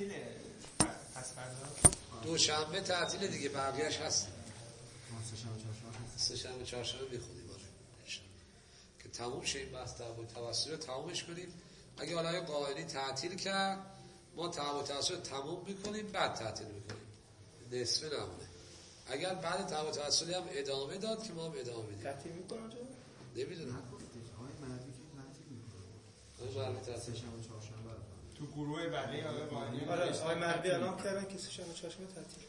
تعطیله پس فردا دوشنبه تعطیله دیگه، بقیه‌اش هست. سه شنبه چهارشنبه میخونیم که تموم شه این بحث توسلی رو تمومش کنیم. اگه حالا قائلی تعطیل کرد ما توسلی رو تموم میکنیم بعد تعطیل میکنیم، نصفه نمونه. اگر بعد توسلی هم ادامه داد که ما هم ادامه میدیم. تعطیل میکنم چه؟ نمیدونم. تو گروه بعدی آقای قائلی آقای مربی اعلام کردن که سه شنبه چهارشنبه تعطیل.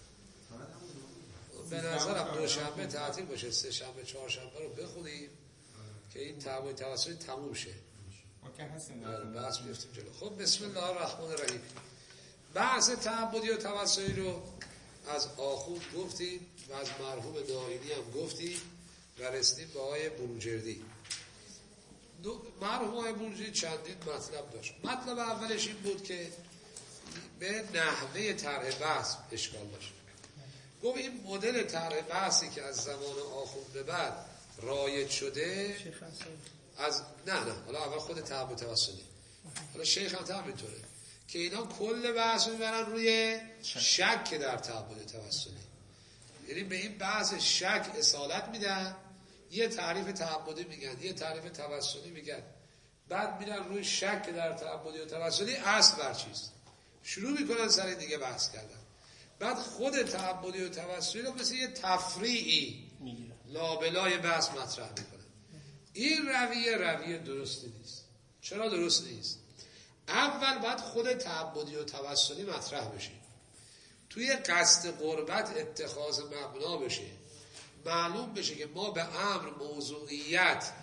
به نظرم دوشنبه تعطیل باشه، سه شنبه چهارشنبه رو بخونیم که این توسلی تموم شه. ممکن هستیم بحث بیفتیم جلو. خب بسم الله الرحمن الرحیم. بحث تعبدی و توسلی رو از آخوند گفتیم و از مرحوم نائینی هم گفتیم و رسیدیم به آقای بروجردی. مرحوم آقای بروجردی چندین مطلب داشت. مطلب اولش این بود که به نحوه طرح بحث اشکال داشت. گفت این مدل طرح بحثی که از زمان آخوند به بعد رایج شده از نه حالا اول خود تعبد توسلی، حالا شیخ هم همینطوره که اینا کل بحث میبرن روی شک در تعبد توسلی، یعنی به این بحث شک اصالت میدن، یه تعریف تعبدی میگن یه تعریف توسلی میگن، بعد میرن روی شک در تعبدی و توسلی اصل بر چیست شروع میکنن سر دیگه بحث کردن. بعد خود تعبدی و توسلی رو مثل یه تفریعی لابلای بحث مطرح میکنن. این رویه درستی نیست. چرا درست نیست؟ اول باید خود تعبدی و توسلی مطرح بشه، توی قصد قربت اتخاذ مبنا بشه، معلوم بشه که ما به امر موضوعیت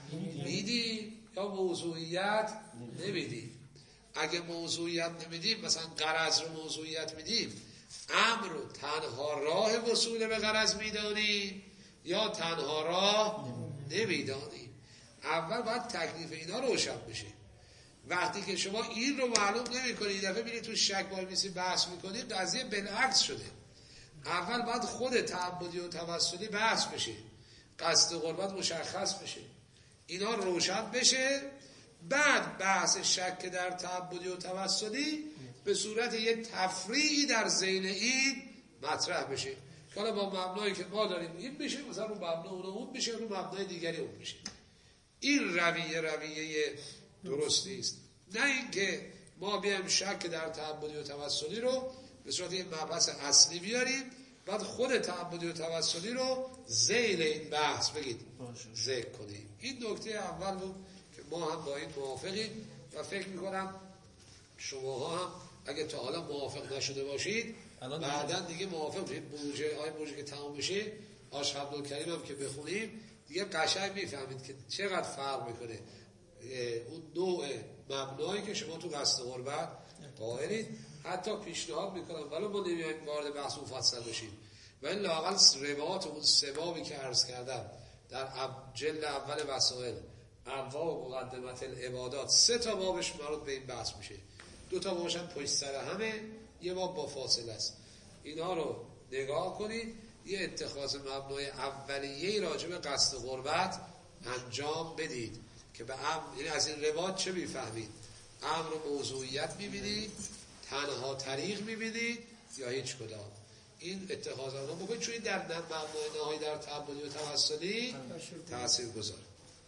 میدیم یا موضوعیت نمیدیم. اگه موضوعیت نمیدیم، مثلا غرض رو موضوعیت میدیم، امر رو تنها راه وصول به غرض میدانیم یا تنها راه نمیدانیم. اول باید تکلیف اینا روشن بشه. وقتی که شما این رو معلوم نمی کنید، دفعه میرید تو شک وای میسی بحث میکنید، قضیه بالعکس شده. اول باید خود تعبدی و توسلی بحث بشه، قصد قربت مشخص بشه، اینا روشن بشه، بعد بحث شک در تعبدی و توسلی به صورت یک تفریعی در ذیل این مطرح بشه که حالا با مبنایی که ما داریم این بشه، مثلا رو مبنا اون بشه، رو مبنای دیگری اون بشه. این رویه درستی است. نه اینکه ما بیایم شک در تعبدی و توسلی رو به صورت یک مبحث اصلی بیاریم، بعد خود تعبدی و توسلی رو ذیل این بحث بگید ذکر کنیم. این نکته اول بود که ما هم با این موافقیم و فکر میکنم شماها هم اگه تا حالا موافق نشده باشید بعداً دیگه موافق بشید. بروجه که تمام بشه، آش عبدالکریم هم که بخونیم دیگه قشنگ میفهمید که چقدر فرق میکنه اون نوع مبنایی که شما تو قصد قربت قائلید. حتی پیشنهاد میکنم ولی ما نمیایم وارد بحث مفصل بشیم، ولی لااقل روایات اون سه بابی که عرض کردم در جلد اول وسائل انواع و مقدمات العبادات، 3 تا بابش مربوط به این بحث میشه، 2 تا بابش هم پشت سر همه، یه باب با فاصله است. اینا رو نگاه کنید، یه اتخاذ مبنای اولیه‌ای راجع به قصد قربت انجام بدید که به این از این روایت چه میفهمید؟ امر و موضوعیت میبینید، تنها طریق میبینید یا هیچ کدام. این اتخاذ آنها بکنید، چون در مبنای نهایی در تعبدی و توسلی تأثیر گذاره.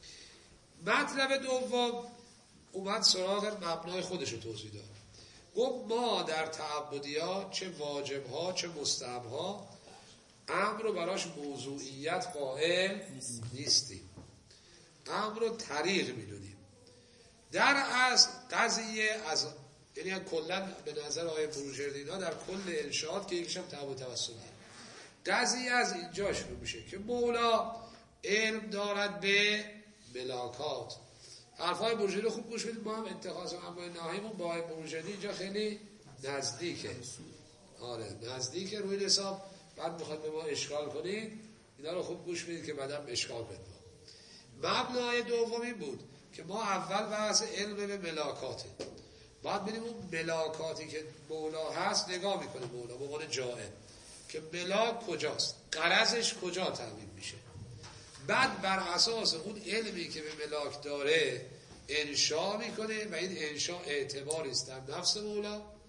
مطلب دوم اومد سراغ مبنای خودش رو توضیح داد. گفت ما در تعبدی ها چه واجب ها چه مستحب ها امر رو براش موضوعیت قائل نیستیم، امر رو طریق میدونیم. در اصل قضیه از یعنی کلا به نظر آقای بروجردی در کل انشاءات که یکیش هم تعبد توسلی، قضیه از اینجا شروع میشه که مولا علم دارد به ملاکات. حرفای بروجردی خوب گوش بدید، ما هم اتخاذ امر نهاییمون با آقای بروجردی اینجا خیلی نزدیکه. آره نزدیکه روی حساب. بعد میخواد به ما اشکال کنید، اینا رو خوب گوش بدید که بعدم اشکال کنید. مبنای دومی بود که ما اول بحث علم به ملاکاته، بعد بریم اون ملاکاتی که مولا هست نگاه میکنه، مولا به عنوان جائل که ملاک کجاست، غرضش کجا تامین میشه، بعد بر اساس اون علمی که به ملاک داره انشاء میکنه و این انشاء اعتباری است در نفس مولا.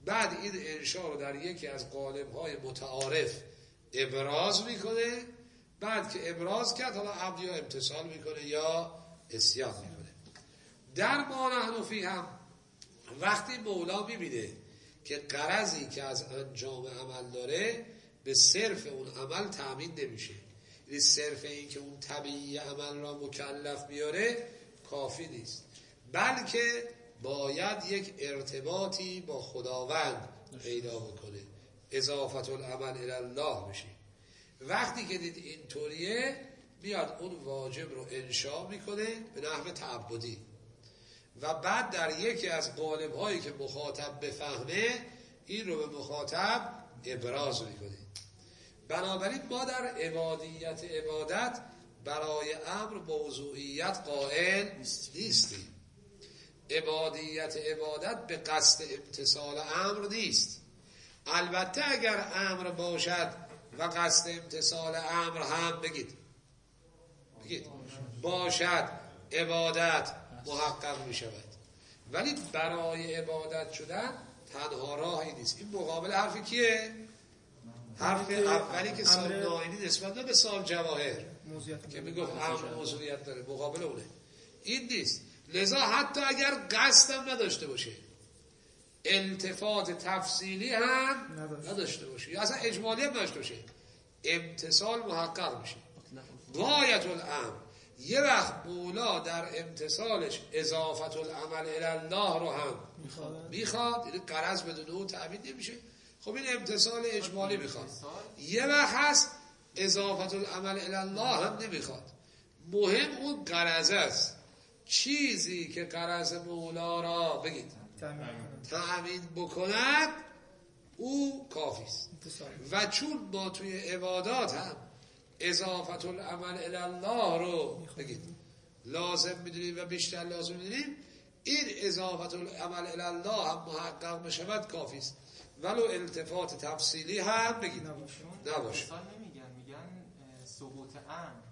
بعد این انشا رو در یکی از قالب‌های متعارف ابراز میکنه. بعد که ابراز کرد حالا عبد یا امتثال میکنه یا عصیان میکنه. در ما نحن فیه هم وقتی مولا میبینه که غرضی که از انجام عمل داره به صرف اون عمل تأمین نمیشه، یعنی صرف این که اون طبیعی عمل را مکلف بیاره کافی نیست، بلکه باید یک ارتباطی با خداوند پیدا بکنه، اضافت العمل الی الله بشه. وقتی که دید اینطوریه میاد اون واجب رو انشا میکنه به نحو تعبدی و بعد در یکی از قالب هایی که مخاطب بفهمه این رو به مخاطب ابراز میکنه. بنابراین ما در عبادت برای امر موضوعیت قائل نیستیم. عبادت به قصد امتثال امر نیست. البته اگر امر باشد و قصد امتثال امر هم بگید باشد عبادت محقق می شود، ولی برای عبادت شدن تنها راهی نیست. این مقابل حرف کیه؟ حرف اولی که سال ناینی نسبت به سال جواهر که میگفت امر موضوعیت داره، مقابل اونه. این نیست. لذا حتی اگر قصدم نداشته باشه، التفات تفصیلی هم نداشته باشه یا اصلا اجمالی هم نداشته باشه، امتثال محقق میشه. غایت الامر یه وقت مولا در امتثالش اضافت العمل الی الله رو هم میخواد، یعنی غرض بدون اون تأمین نمیشه. خب این امتثال اجمالی میخواد. یه وقت هست اضافت العمل الی الله هم نمیخواد. مهم اون غرض است. چیزی که غرض مولا را بگید تأمین بکند او کافی است. و چون ما توی عبادات هم اضافت العمل الی الله رو بگید لازم میدونیم و بیشتر لازم میدونیم، این اضافت العمل الی الله هم محقق بشود کافی است، ولو التفات تفصیلی هم بگید نباشه. میگن ثبوت امر.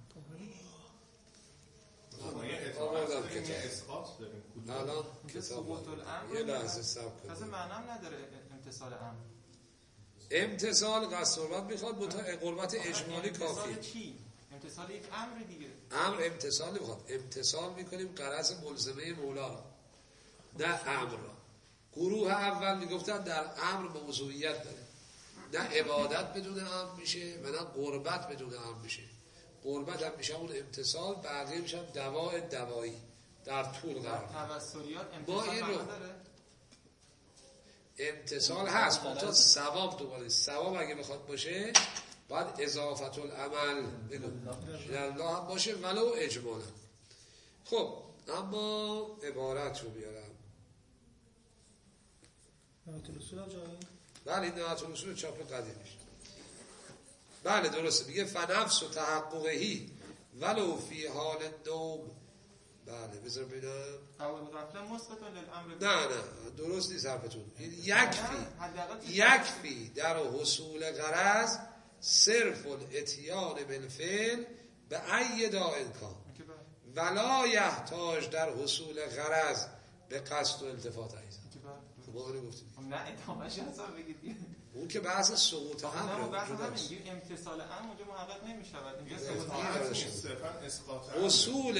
آوردم کتاب الان کتاب یه لحظه صبر کنید. اصلا معنی نداره امتثال امر. امتثال قصد میخواد قربت اجمالی کافی. امتثال چی؟ امتثال یک امر دیگه. امر امتثال میخواد. امتثال میکنیم غرض ملزمه مولا را، نه امر را. گروه اول میگفتن در امر موضوعیت داره، نه عبادت بدون امر میشه و نه قربت بدون امر میشه. قربت هم میشه اون امتثال، بقیه میشه دوایی در طول قرار. توسلیات امتثال داره؟ امتثال هست، منتها ثواب دوباره. ثواب اگه بخواد باشه باید اضافت العمل الله هم باشه ولو اجمالا. خب اما عبارت رو بیارم. نهایت الرسول ها جایی؟ بله این نهایت الرسول چاپ قدیمیش. بله درسته، میگه فنفس و تحققهی ولو فی حال دوم. بله بذار ببینم. اول غفله مثبت للامر. نه درست نیست حرفتون. یکفی در حصول غرض صرف الاتیان بالفعل به ای داء کان ولا یحتاج در حصول غرض به قصد و التفات ایضا. خب ما اینو گفتیم. نه ادامه‌اش اصلا بگید. اون که بحث سقوط امر رو میگه امتثال امر اونجا محقق نمی‌شود. اینجا سقوط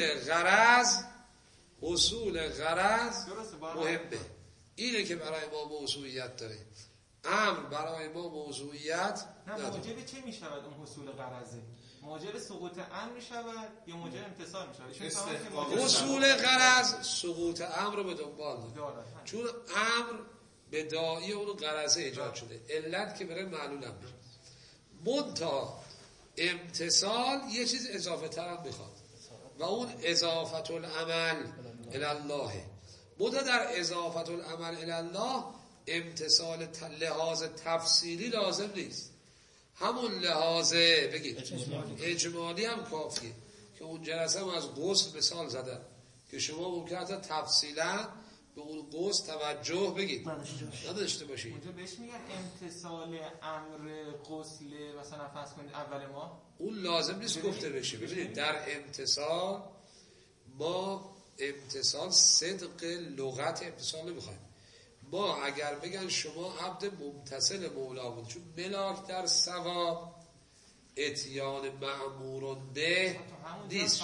حصول غرض مهمه. اینه که برای ما موضوعیت داره. امر برای ما موضوعیت نداره. موجب چه میشود اون حصول غرضه؟ موجب سقوط امر میشود یا موجب امتثال میشود؟ حصول غرض سقوط امر رو به دنبال داره، چون امر به داعی اون غرضه ایجاد شده، علت که برای معلول هم میشه. منتها امتثال یه چیز اضافه تر هم میخواد و اون اضافت العمل الی الله. منتها در اضافت العمل الی الله امتثال لحاظ تفصیلی لازم نیست، همون لحاظ بگید اجمالی هم کافیه که اون جلسه هم از غسل مثال زدن که شما ممکنه تفصیلا به اون غسل توجه بگید نداشته باشید. اونجا بهش میگن امتثال امر غسل مثلا فرض کنید اول ماه، اون لازم نیست گفته بشه. ببینید در امتثال ما امتثال صدق لغت امتثال نمیخوایم، ما اگر بگن شما عبد ممتثل مولا بود، چون ملاک در ثواب اتیان مأمور به نیست.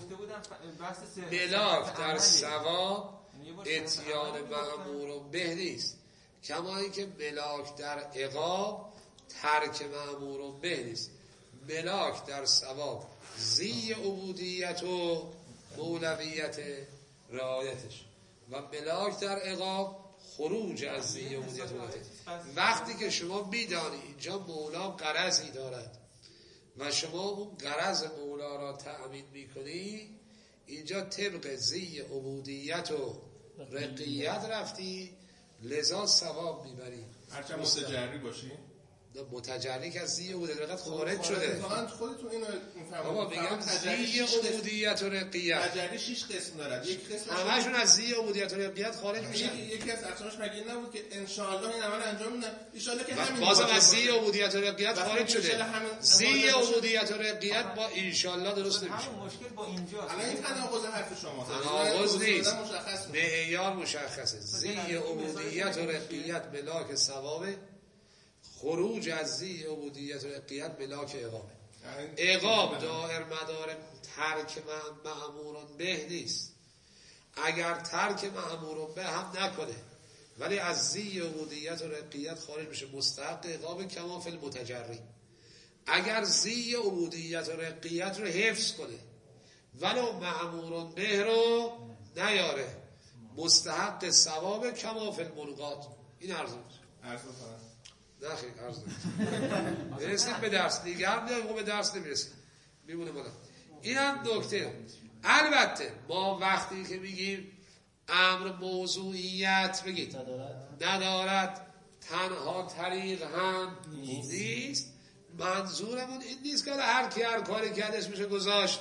ملاک در ثواب اتیان مأمور به نیست، کما اینکه ملاک در عقاب ترک مأمور به نیست. ملاک در ثواب زی عبودیت و مولویت رعایتش و ملاک در عقاب خروج از زی عبودیت و مولویت. وقتی که شما میدانی اینجا مولا غرضی دارد و شما اون غرض مولا را تأمین میکنی، اینجا طبق زی عبودیت و رقیت رفتی، لذا ثواب میبری. هرچند متجری باشی، متجری که از زی عبودیت خارج شده. خودتون اینو میفهمید. بابا میگم زی عبودیت و رقیت تجری 6 قسم دارد. یک قسم همشون از زی عبودیت و رقیت خارج میشن. یکی از اقسامش مگه این نبود که ان شاء الله این عمل انجام میدن، ان شاء الله که همین بازم از زی عبودیت و رقیت خارج شده. زی عبودیت و رقیت با ان شاء الله درست نمیشه. همون مشکل با اینجاست. الان این تناقض حرف شماست. تناقض نیست، معیار مشخصه. زی عبودیت و رقیت ملاک ثواب، خروج از زی عبودیت و رقیت ملاک عقابه. عقاب دائر مدار ترک مأموران به نیست. اگر ترک مأموران به هم نکنه ولی از زی عبودیت و رقیت خارج بشه، مستحق عقاب کما فی المتجری. اگر زی عبودیت و رقیت رو حفظ کنه ولو مأموران به رو نیاره، مستحق ثواب کما فی الملغات. این عرض نه خیلی عرض نمید برسید به درس دیگه هم به درس نمیرسید میمونه مالا. این هم نکته. البته ما وقتی که میگیم امر موضوعیت بگید ندارد تنها طریق هم نیست، منظورمون این نیست که هر کی هر کاری کرد اسمش گذاشت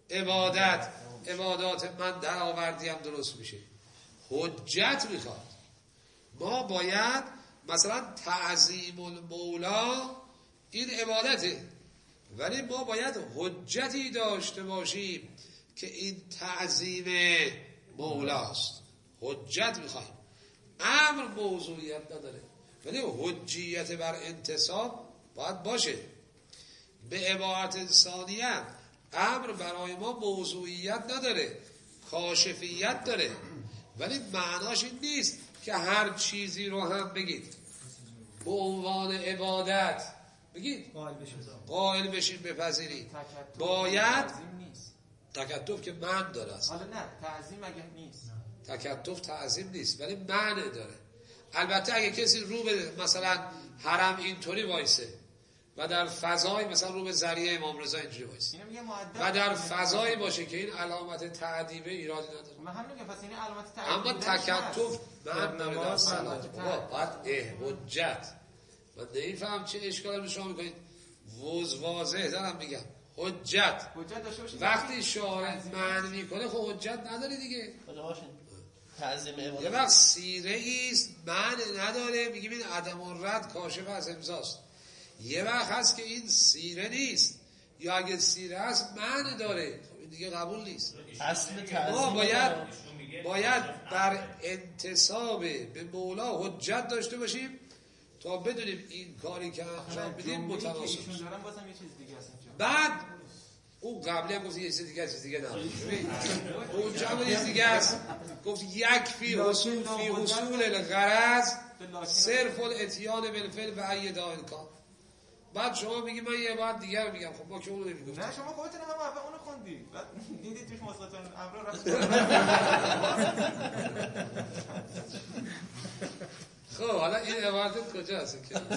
عبادات من در آوردیم درست میشه. حجت میخواد. ما باید مثلا تعظیم المولا این عبادته، ولی ما باید حجتی داشته باشیم که این تعظیم مولاست. حجت میخوایم. امر موضوعیت نداره ولی حجیت بر انتصاب باید باشه. به عبارت ثانیه امر برای ما موضوعیت نداره، کاشفیت داره، ولی معناش این نیست که هر چیزی رو هم بگید به عنوان عبادت بگید قائل بشید بپذیرید. باید تکتف که معنی داره اصلا. حالا نه تعظیم اگه نیست، تکتف تعظیم نیست ولی معنی داره. البته اگه کسی رو به مثلا حرم اینطوری وایسه و در فضای مثلا رو به ذریعه امام رضا اینجوری وایسه و در فضای باشه که این علامت تعدیبه ایرادی نداره. من هم میگم پس این علامت تعدیبه، اما تکتف معنی داره در صلات. باید حجت. من نمیفهم چه اشکالی به شما میکنید. واضح دارم میگم حجت داشته باشید. وقتی شارع معنی میکنه خب حجت نداره دیگه. یه وقت سیره ایست معنی نداره میگیم این عدم الرد کاشف از امضاست. یه وقت هست که این سیره نیست یا اگه سیره هست معنی داره، خب این دیگه قبول نیست. ما باید بر انتصاب به مولا حجت داشته باشیم تا بدونیم این کاری که انجام بدیم متناسب. بعد اون قبلی هم گفتی یه چیز دیگه نه اونجا هم یه دیگه است، گفت یک فی حصول الغرض صرف الاتیان بالفعل و ایدا الکان. بعد شما میگی من یه بار دیگه رو میگم، خب ما که اونو نمیگفتیم. نه شما خودتون هم اول اونو خوندید بعد دیدید توش مثبتون امر رفت. خب حالا این عبارت کجاست که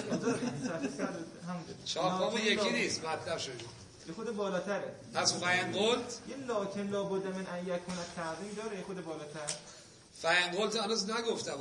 چاپامو یکی نیست مطلب شده یه خود بالاتره. پس فین قلت یه لکن لابد من ان یکون التعظیم داره، یه خود بالاتر. فین قلت هنوز نگفتم.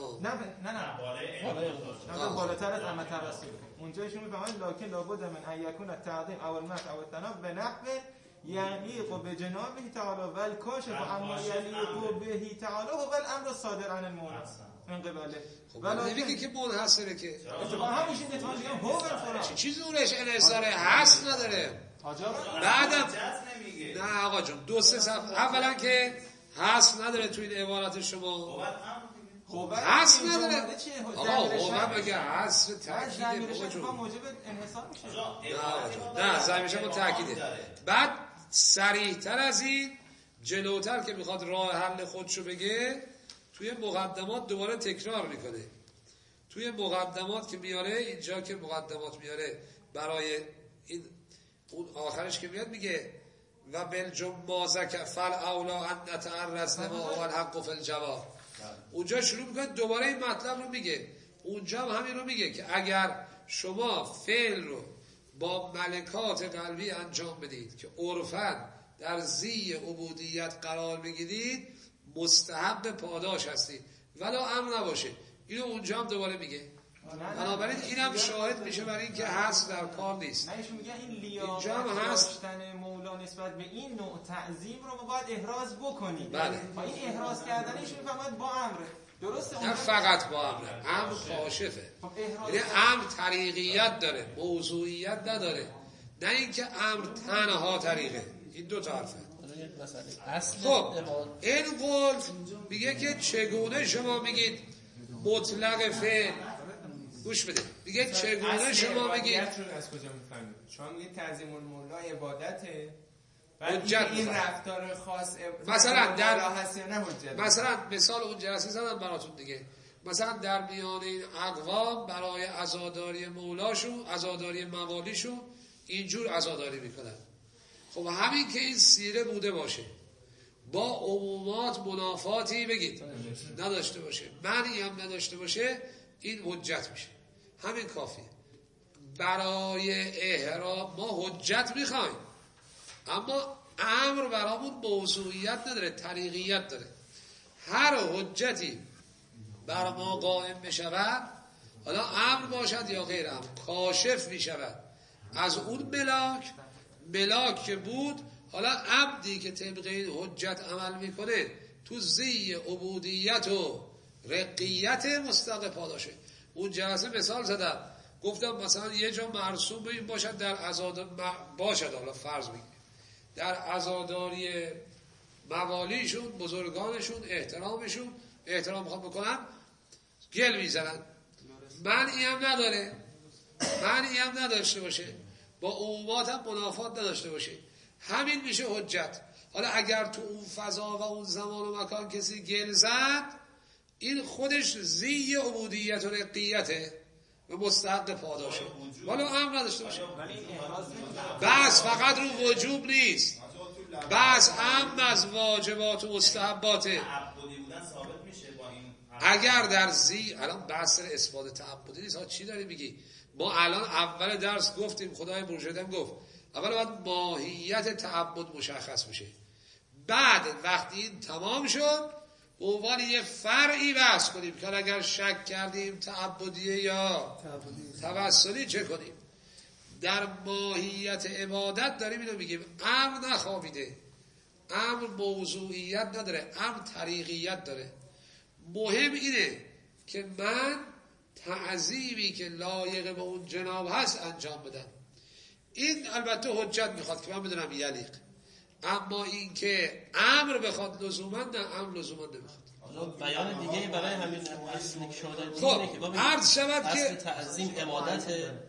نه بالاتر از اما توسل. اونجا ایشون میفهمن لکن لابد من ان یکون التعظیم او المدح او الثناء به نحو یلیق بجنابه تعالی و الکاشف اما یلیق به تعالی و الامر الصادر عن المولى من قبله. خب نمیگه که منحصره که اتفاقا همین اتفاقا میگم هو بالفرا چیزی اونش انحصاره هست نداره. بعدم نه آقا جون دو سه صفحه اولا که هست نداره تو این عبارت شما. حس نداره. آقا قوت مگه حس تأکیده موجب انحصار میشه؟ نه زمیرش هم تأکیده. بعد صریح تر از این جلوتر که میخواد راه حل خودشو بگه توی مقدمات دوباره تکرار میکنه. توی مقدمات که میاره، اینجا که مقدمات میاره برای این اون آخرش که میاد میگه و بالجمازک فل اولا ان نتعرض لما هو الحق فی الجواب. اونجا شروع میکنه دوباره این مطلب رو میگه. اونجا هم همین رو میگه که اگر شما فعل رو با ملکات قلبی انجام بدید که عرفاً در زی عبودیت قرار بگیرید مستحب پاداش هستید ولا امر نباشه. اینو اونجا هم دوباره میگه. بنابراین اینم شاهد میشه برای اینکه حس در کار نیست. نه ایشون میگه این لیاقت داشتن مولا نسبت به این نوع تعظیم رو ما باید احراز بکنیم. بله. با این احراز کردنش میفهمد با امره. درسته؟ نه فقط با امره. امر کاشفه. یعنی امر طریقیت داره، موضوعیت نداره. نه اینکه امر تنها طریقه. این دو تا حرفه. خب این قول میگه که چگونه شما میگید مطلق فعل. گوش بده. میگه چگونه شما میگید از کجا میفهمید؟ شما میگید تعظیم المولا عبادته. حجت این رفتار خاص مثلا در هست یا نه حجت؟ مثلا مثال اون جلسه زدم براتون دیگه. مثلا در میان این اقوام برای عزاداری مولاشون، عزاداری موالیشون اینجور عزاداری میکنن. خب همین که این سیره بوده باشه با عمومات منافاتی بگید نداشته باشه، معنی هم نداشته باشه، این حجت میشه. همین کافیه. برای احرام ما حجت میخوایم اما امر برامون موضوعیت نداره، طریقیت داره. هر حجتی بر ما قائم بشود، حالا امر باشد یا غیر امر، کاشف میشود از اون ملاک که بود. حالا عبدی که طبق این حجت عمل میکنه تو زی عبودیت و رقیت مستحق پاداشه. اون جلسه مثال زدم، گفتم مثلا یه جا مرسوم به این باشد در باشد، حالا فرض بگیم در عزاداری موالیشون، بزرگانشون، احترام میخوام بکنن، گل میزنن، معنی هم نداره، معنی هم نداشته باشه، با عمومات هم منافات نداشته باشه، همین میشه حجت. حالا اگر تو اون فضا و اون زمان و مکان کسی گل زد، این خودش زی عبودیت و رقیته و مستحق پاداشه، ولی امر نداشته باشه. بس فقط رو وجوب نیست، بس هم از واجبات و مستحباته. اگر در زی الان بحث اثبات تعبدی نیست، ها چی داری میگی؟ ما الان اول درس گفتیم، خدای مرشدم گفت اول باید ماهیت تعبد مشخص بشه، بعد وقتی این تمام شد به عنوان یه فرعی بحث کنیم که اگر شک کردیم تعبدیه یا توسلی چه کنیم. در ماهیت عبادت داریم اینو میگیم، امر نخوابیده، امر موضوعیت نداره، امر طریقیت داره. مهم اینه که من تعظیمی که لایق به اون جناب هست انجام بدم. این البته حجت میخواد که من بدونم یلیق، اما این که امر بخواد لزوما نه، امر لزوما نمیخواد. بیان دیگه برای همین اصلی که شما دارید خب عرض شود که تعظیم عبادت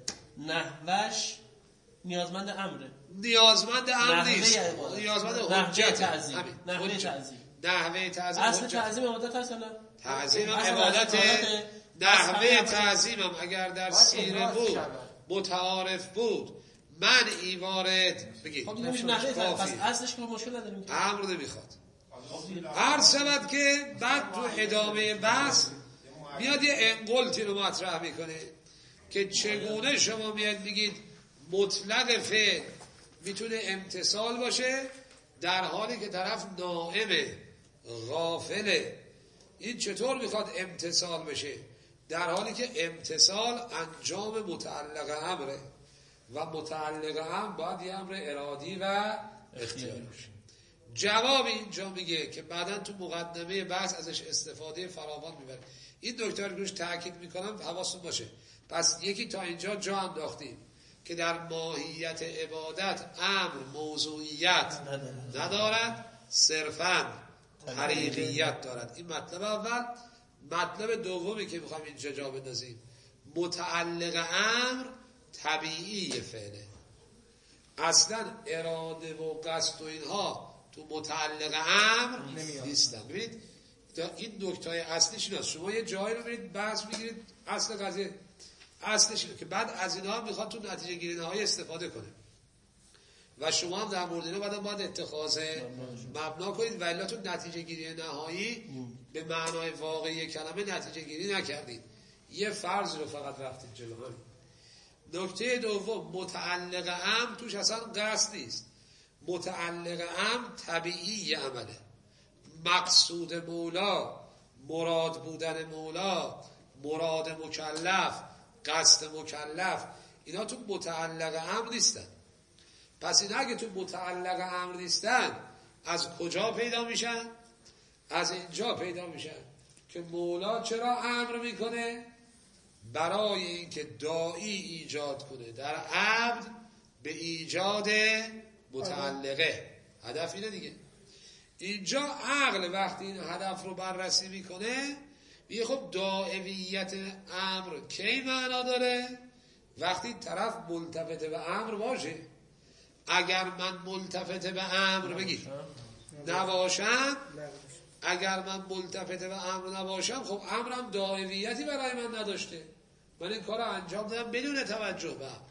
نحوش نیازمند امره، نیازمند امر نیست، نیازمند حجت. نحوه تعظیم اصل تعظیم عبادت هست نه؟ تعظیم عبادت، نحوه تعظیم هم اگر در سیره بود متعارف بود، منعی وارد بگید خب نمیشه نحوه، پس اصلش که مشکل نداریم، امر نمیخواد. عرض شود که بعد تو ادامه بحث میاد یه انقلتی رو مطرح میکنه که چگونه شما میاد میگید مطلق فعل میتونه امتصال باشه در حالی که طرف نائمه، غافله. این چطور میخواد امتصال بشه در حالی که امتصال انجام متعلق امره و متعلق امر باید یه امر ارادی و اختیاری باشه. جواب اینجا میگه که بعداً تو مقدمه بحث ازش استفاده فراوان میبره. این دکتر روش تاکید میکنم حواستون باشه. پس یکی تا اینجا جا انداختیم که در ماهیت عبادت امر موضوعیت ندارد، صرفاً طریقیت دارد. این مطلب اول. مطلب دومی که میخوایم اینجا جا بندازیم، متعلق امر طبیعی فعله. اصلا اراده و قصد و اینها تو متعلق امر نیستن. ببینید این نکته اصلیش اینه. شما یه جایی رو برید بحث میگیرید، اصل قضیه اصلش اینه که بعد از اینها هم میخواد تو نتیجه گیری نهایی استفاده کنه و شما هم در مورد اینا باید اتخاذ مبنا کنید و الا تو نتیجه گیری نهایی به معنای واقعی کلمه نتیجه گیری نکردید، یه فرض رو فقط رفتید جلو. نکته دوم، متعلق امر توش اصلا قصد نیست. متعلق امر طبیعی عمله. مقصود مولا، مراد بودن مولا، مراد مکلف، قصد مکلف، اینا تو متعلق امر نیستن. پس اینا اگه تو متعلق امر نیستن از کجا پیدا میشن؟ از اینجا پیدا میشن که مولا چرا امر میکنه؟ برای اینکه داعی ایجاد کنه در عبد به ایجاد متعلقه. هدف اینه دیگه. اینجا عقل وقتی این هدف رو بررسی میکنه میگه خب داعیت امر کی معنا داره؟ وقتی طرف ملتفت به امر باشه. اگر من ملتفت به امر بگید نباشم، اگر من ملتفت به امر نباشم، خب امرم داعیتی برای من نداشته، من این کار رو انجام دادم بدون توجه به امر.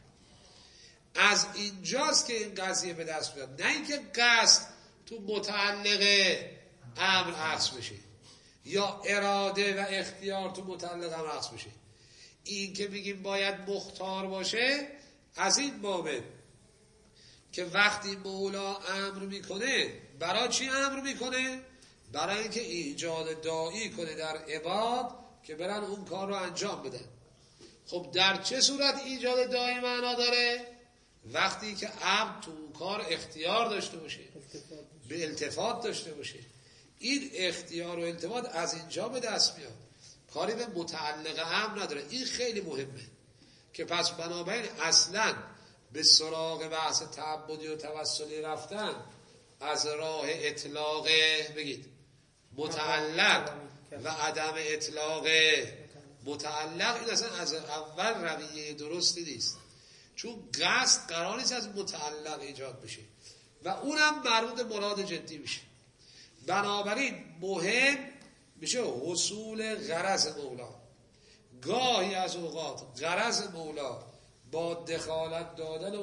از اینجاست که این قضیه به دست میاد، نه اینکه قصد تو متعلق امر عکس بشه یا اراده و اختیار تو متعلق امر عکس بشه. این که میگیم باید مختار باشه از این بابه که وقتی مولا امر میکنه، برای چی امر میکنه؟ برای اینکه ایجاد داعی کنه در عباد که برن اون کار رو انجام بدن. خب در چه صورت ایجاد داعی معنا داره؟ وقتی که عبد تو اون کار اختیار داشته باشه، به التفات داشته باشه. این اختیار و التفات از اینجا به دست میاد، کاری به متعلق امر نداره. این خیلی مهمه که پس بنابراین اصلا به سراغ بحث تعبدی و توسلی رفتن از راه اطلاق بگید متعلق و عدم اطلاق متعلق، این اصلا از اول رویه درستی نیست، چون قصد قرار نیست از متعلق ایجاد بشه و اونم مربوط مراد جدی میشه. بنابراین مهم میشه حصول غرض مولا. گاهی از اوقات غرض مولا با دخالت دادن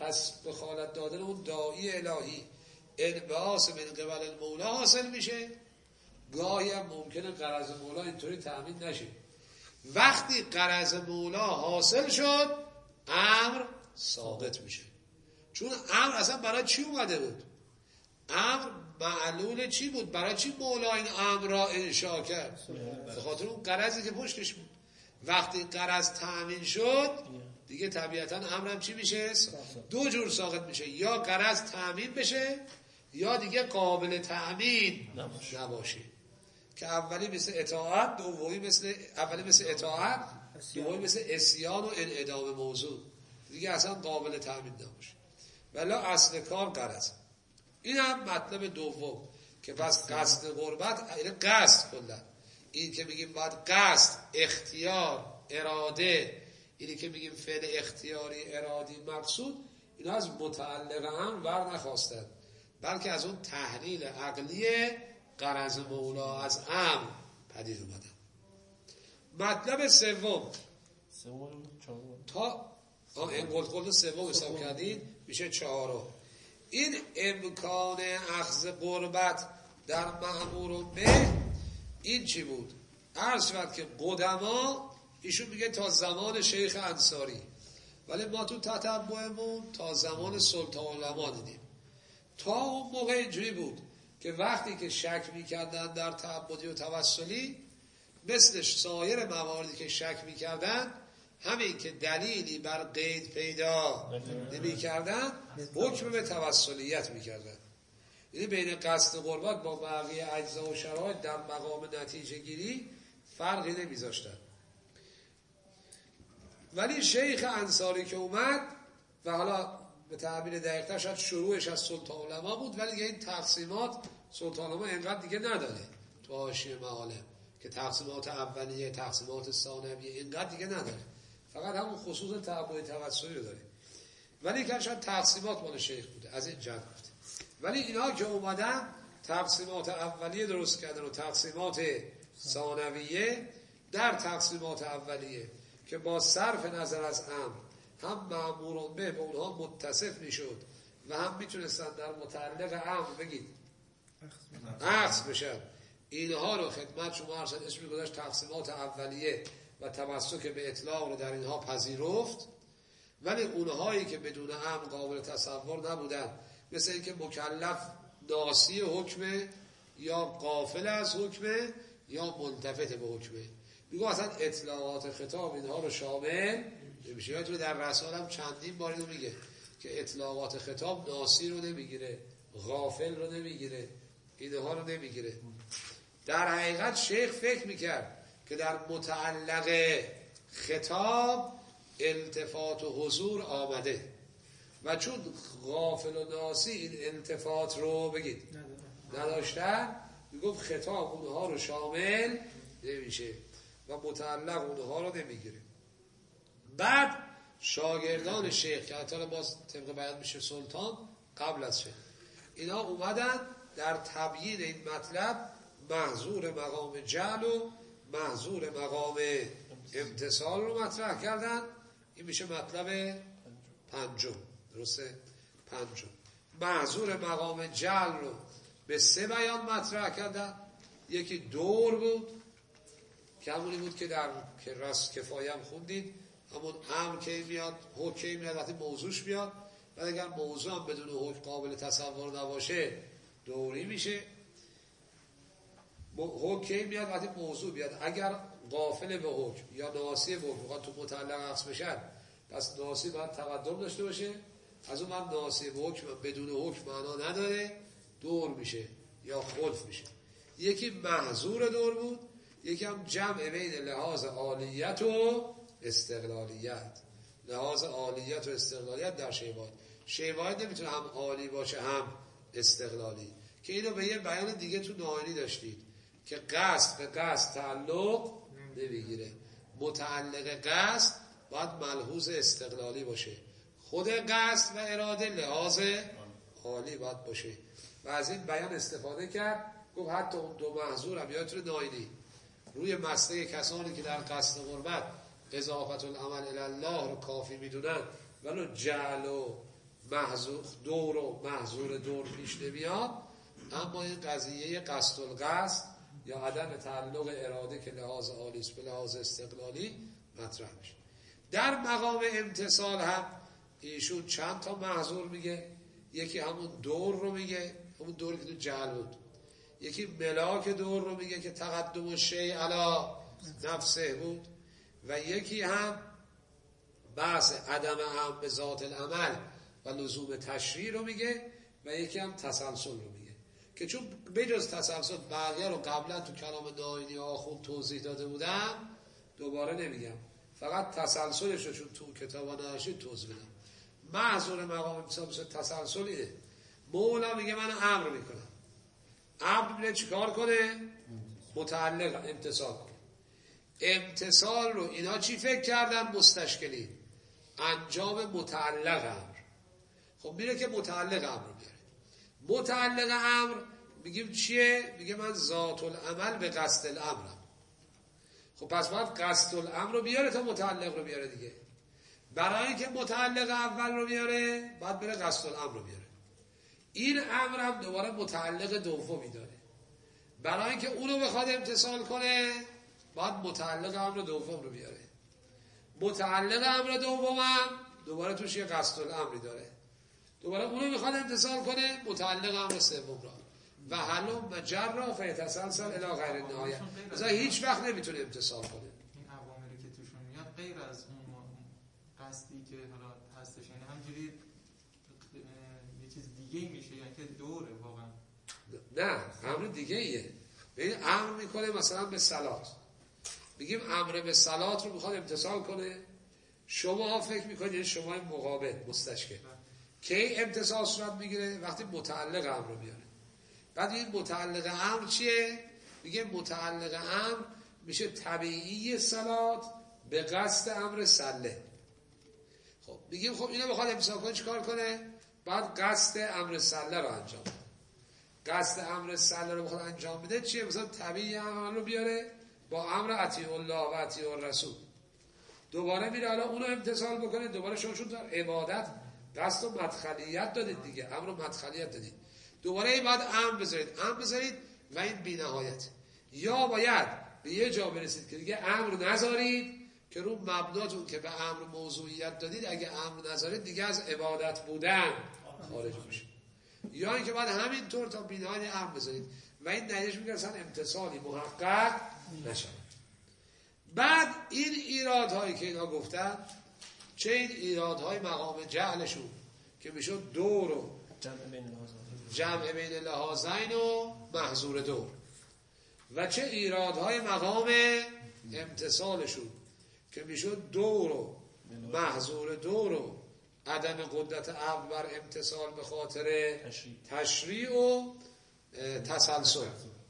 اون داعی الهی انبعاث من قبل المولا حاصل میشه، گاهی هم ممکنه غرض مولا اینطوری تأمین نشه. وقتی غرض مولا حاصل شد امر ساقط میشه، چون امر اصلا برای چی اومده بود؟ امر معلول چی بود؟ برای چی مولا این امر را انشا کرد؟ به خاطر اون غرضی که پشتش بود. وقتی غرض تأمین شد دیگه طبیعتا امرم چی میشه؟ دو جور ساقط میشه، یا غرض تأمین بشه یا دیگه قابل تأمین نباشه، که اولی مثل اطاعت، دومی مثل اطاعت، دومی مثل عصیان و انعدام موضوع، دیگه اصلا قابل تأمین نباشه. ولی اصل کار غرض. این هم مطلب دوم که پس قصد قربت، این قصد کلا، این که میگیم باید قصد، اختیار، اراده، اینی که میگیم فعل اختیاری، ارادی، مقصود، اینا از متعلق هم ور نخواستن، بلکه از اون تحلیل عقلی غرض مولا از امر پدید اومدن. مطلب سوم تا این قلت سوم حساب کردید میشه چهارم. این امکان اخذ قربت در مأمور به این چی بود؟ عرض شد که قدما ایشون میگه تا زمان شیخ انصاری، ولی ما تو تتبعمون تا زمان سلطان العلماء دیدیم. تا اون موقع اینجوری بود که وقتی که شک میکردن در تعبدی و توسلی، مثل سایر مواردی که شک میکردن، همین که دلیلی بر قید پیدا نمیکردن حکم به توسلیت میکردن. یعنی بین قصد قربت با بقیه اجزا و شرایط در مقام نتیجه گیری فرقی نمیذاشتن. ولی شیخ انصاری که اومد و حالا به تعبیر دقیق‌تر شاید شروعش از سلطان العلماء بود، ولی این تقسیمات سلطان العلماء اینقدر دیگه نداره تو حاشیه معالم که تقسیمات اولیه، تقسیمات ثانویه اینقدر دیگه نداره، فقط همون خصوص تعبد توسلی رو داره. ولی که شاید تقسیمات مال شیخ بوده، از این جهت گفته. ولی اینا که اومدن تقسیمات اولیه درست کردن و تقسیمات ثانویه، در تقسیمات اولیه که با صرف نظر از امر هم مأمورون به اونها متصف میشد و هم میتونستن در متعلق امر بگید عکس بشن، اینها رو خدمت شما ارشد اسمی گذاشت تقسیمات اولیه و تمسک به اطلاق رو در اینها پذیرفت. ولی اونهایی که بدون امر قابل تصور نبودن، مثل اینکه مکلف ناسی حکمه یا غافل از حکمه یا ملتفت به حکمه، میگه اصلا اطلاقات خطاب اینها رو شامل نمیشه. یادتونه در رسال هم چندین بار اینو میگه که اطلاقات خطاب ناسی رو نمیگیره، غافل رو نمیگیره، اینها رو نمیگیره. در حقیقت شیخ فکر میکرد که در متعلق خطاب التفات و حضور آمده و چون غافل و ناسی این التفات رو بگید نداشتن، میگفت خطاب اونها رو شامل نمیشه و متعلق اونها رو نمیگیره. بعد شاگردان شیخ که حتی باز طبق بیان میشه سلطان قبل از شیخ، اینا اومدن در تبیین این مطلب محظور مقام جعل و محظور مقام امتصال رو مطرح کردن. این میشه مطلب پنجم، درسته؟ پنجم محظور مقام جعل رو به 3 بیان مطرح کردن. یکی دور بود که همونی بود که در رس کفایه هم خوندید، همون امر که میاد، حکم که میاد وقتی موضوعش میاد، و اگر موضوع هم بدون حکم قابل تصور نباشه دوری میشه. حکم که میاد وقتی موضوع بیاد، اگر غافل به حکم یا ناسی به حکم تو متعلق عکس بشن، پس ناسی باید تقدم داشته باشه، از اون من ناسی به حکم بدون حکم معنا نداره، دور میشه یا خلف میشه. یکی محظور دور بود، یکی هم جمع بین لحاظ عالیت و استقلالیت. لحاظ عالیت و استقلالیت در شیواید نمیتونه هم عالی باشه هم استقلالی، که اینو به یه بیان دیگه تو ناینی داشتید که قصد به قصد تعلق نمیگیره. متعلق قصد باید ملحوظ استقلالی باشه، خود قصد و اراده لحاظ عالی باید باشه. و از این بیان استفاده کرد، گفت حتی اون 2 محظور هم یادتونه ناینی روی مسئله کسانی که در قصد قربت اضافت العمل الله رو کافی میدونن ولو جعل و محظور دور و محظور دور پیش نمیاد، اما این قضیه قصد القصد یا عدم تعلق اراده که لحاظ عالی است به لحاظ استقلالی مطرح میشه. در مقام امتصال هم ایشون چند تا محظور میگه. یکی همون دور رو میگه، همون دوری که تو جعل بود. یکی ملاک دور رو میگه که تقدم شیء علی نفسه بود. و یکی هم بحث عدم هم به ذات العمل و لزوم تشریع رو میگه. و یکی هم تسلسل رو میگه که چون بجز تسلسل بقیه رو قبلا تو کلام ناینی آخوند توضیح داده بودم دوباره نمیگم، فقط تسلسلش رو چون تو کتابا نوشتید توضیح بدم. محظور مقام امتصال تسلسل اینه. مولا میگه من امر میکنم، امر میگه چیکار کنه؟ متعلق امتصال کنه. امتصال رو اینا چی فکر کردن؟ مستشکلین انجام متعلق امر. خب میره که متعلق امر بیاره. متعلق امر میگیم چیه؟ میگه من ذات العمل به قصد الامرم. خب پس باید قصد الامر رو بیاره تا متعلق رو بیاره دیگه. برای اینکه متعلق اول رو بیاره باید بره قصد الامر رو بیاره. این امر هم دوباره متعلق دومی داره. برای اینکه اونو بخواد امتصال کنه باید متعلق امر دوم رو بیاره. متعلق امر دوم هم دوباره توش یه قصد الامری داره، دوباره اونو میخواد امتصال کنه متعلق امر سوم را و حلم و جر را فیتسلسل الی غیر النهایه. مثلا هیچ وقت نمیتونه امتصال کنه. این عواملی که توشون میاد غیر از اون قصدی که حالا هستش، یعنی همجوری یه چیز دیگه میشه، یعنی که دوره واقعا. نه امر دیگه ایه. ببین امر میکنه مثلا به صلات، میگیم امر به صلات رو میخواد امتصال کنه، شما فکر میکنید شما مقابل مستشکل که امتصال صورت میگیره وقتی متعلق امر رو بیاره. بعد این متعلق امر چیه؟ میگه متعلق امر میشه طبیعی صلات به قصد امر سله. خب میگیم خب اینو بخواد امسال کنه چیکار کنه؟ بعد قصد امر سله رو انجام بده. قصد امر سله رو بخواد انجام بده چیه؟ مثلا طبیعی عمل رو بیاره با امر اطیع الله و اطیع الرسول، دوباره میره حالا اونو امتثال بکنه. دوباره شما چون در عبادت قصد و مدخلیت دادید دیگه، امر و مدخلیت دادید، دوباره این باید امر بذارید و این بی نهایت. یا باید به یه جا برسید که دیگه امر نذارید که رو مبناتون که به امر موضوعیت دادید اگه امر نذارید دیگه از عبادت بودن خارج میشه، یا اینکه باید همینطور تا بی نهایت امر بذارید و این نتیجه میگه اصلا امتصالی محقق نشه. بعد این ایرادهایی که اینا گفتن، چه این ایرادهای مقام جهلشون که میشد دور و جمع بین لحاظین و محظور دور، و چه ایرادهای مقام امتصالشون که میشد دور و محظور دور و عدم قدرت عقل بر امتصال به خاطر تشریع و تسلسل.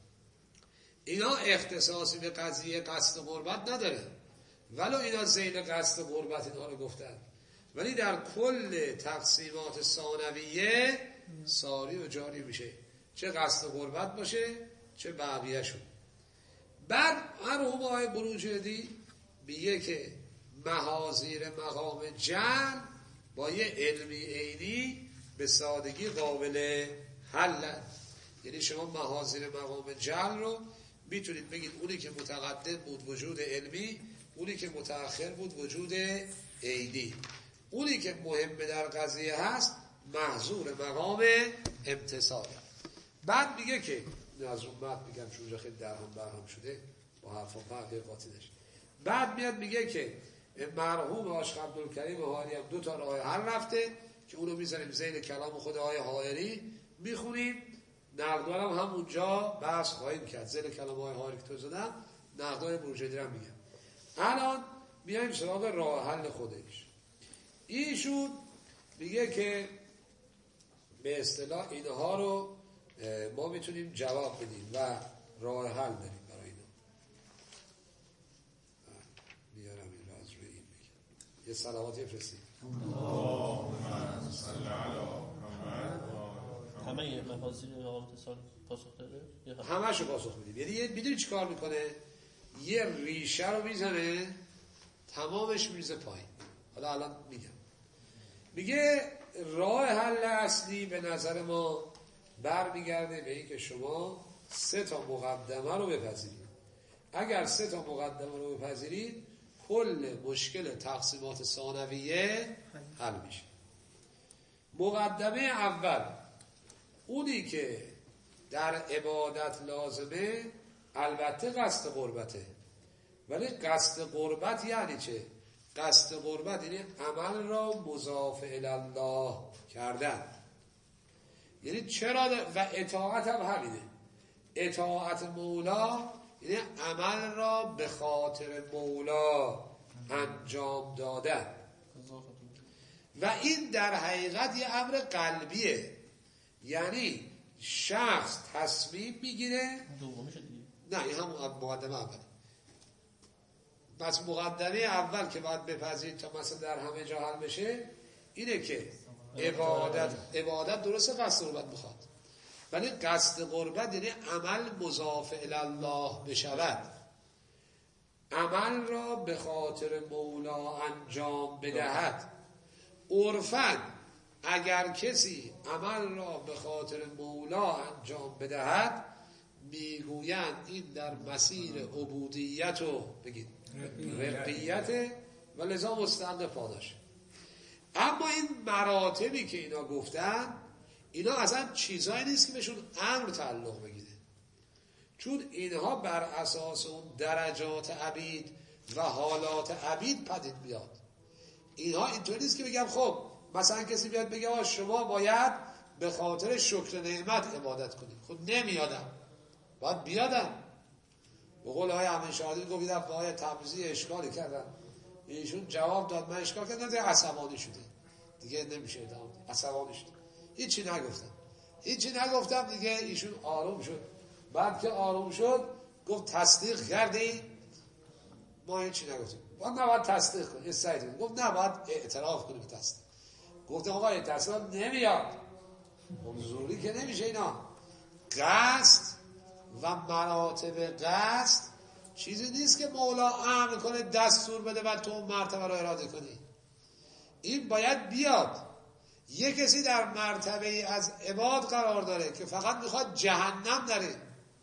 اینا اختصاصی به قضیه قصد قربت نداره، ولو اینا ذیل قصد قربت اینها رو گفتن، ولی در کل تقسیمات ثانویه ساری و جاری میشه، چه قصد قربت باشه چه بقیه شون. بعد مرحوم آقای بروجردی میگه که محاذیر مقام جعل با یه علمی عینی به سادگی قابل حل. یعنی شما محاذیر مقام جعل رو میتونید بگید اونی که متقدم بود وجود علمی، اونی که متأخر بود وجود عینی، اونی که مهم در قضیه هست محظور مقام امتصال. بعد میگه که از اون بعد میگم چون خیلی درهم برهم شده با حرفا فرقی قاطی داشت. بعد میاد میگه که مرحوم عاشق عبدالکریم حائری هم 2 تا راه حل رفته که اونو میذاریم ذیل کلام خود آقای حائری میخونیم، نقدارم همونجا بحث خواهیم کرد. ذیل کلام آقای حائری که تو زدم نقدای بروجردی هم میگم. الان بیایم سراغ راه حل خودش. ایشون میگه که به اصطلاح اینها رو ما میتونیم جواب بدیم و راه حل داریم برای اینا. بیارم این رو از روی این بگیم. یه صلواتی بفرستیم. همه مفاصل اتصال پاسخ داده؟ همه شو پاسخ میدیم. یعنی میدونی چی کار میکنه؟ یه ریشه رو میزنه تمامش میریزه پایین. حالا الان میگم. میگه راه حل اصلی به نظر ما برمیگرده به این که شما 3 تا مقدمه رو بپذیرید. اگر 3 تا مقدمه رو بپذیرید کل مشکل تقسیمات ثانویه حل میشه. مقدمه اول، اونی که در عبادت لازمه البته قصد قربته، ولی قصد قربت یعنی چه؟ قصد قربت یعنی عمل را مضاف الی الله کردن. یعنی چرا و اطاعت هم همینه. اطاعت مولا یعنی عمل را به خاطر مولا انجام دادن و این در حقیقت یه امر قلبیه. یعنی شخص تصمیم میگیره، نه این هم مقدمه اول. پس مقدمه اول که باید بپذیرید تا مثلا در همه جا حل بشه اینه که عبادت درسته قصد قربت میخواد، ولی قصد قربت یعنی عمل مضاف الی الله بشود، عمل را به خاطر مولا انجام بدهد. عرفاً اگر کسی عمل را به خاطر مولا انجام بدهد میگویند این در مسیر عبودیت و بگید رقیت و لذا مستحق پاداش. اما این مراتبی که اینا گفتن اینا اصلا چیزایی نیست که بهشون امر تعلق بگیره، چون اینها بر اساس اون درجات عبید و حالات عبید پدید بیاد. اینها اینطوری نیست که بگم خب مثلا کسی بیاد بگه شما باید به خاطر شکر نعمت عبادت کنید. خب نمیادم، باید بیادم. به قول های امین شهادی گفت رفت آقای تبریزی اشکالی کردن، ایشون جواب داد من اشکال کردم، دیگه عصبانی شده دیگه نمیشه عصبانی شده. هیچی نگفتم دیگه. ایشون آروم شد. بعد که آروم شد گفت تصدیق کردی؟ ما هیچی نگفتیم. ما نباید تصدیق کنیم. سعید گفت نباید اعتراف کنیم به تصدیق. گفتم آقا این تصدیق نمیاد. منظوری که نمیشه اینا. قصد و مراتب قصد چیزی نیست که مولا امر کنه دستور بده و تو مرتبه رو اراده کنی. این باید بیاد. یه کسی در مرتبه از عباد قرار داره که فقط میخواد جهنم نره،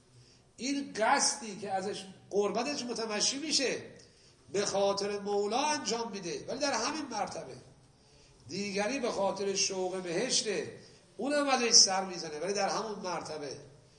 این قصدی که ازش قربتش متمشی میشه به خاطر مولا انجام میده، ولی در همین مرتبه. دیگری به خاطر شوق بهشته، اونم ازش سر میزنه ولی در همون مرتبه.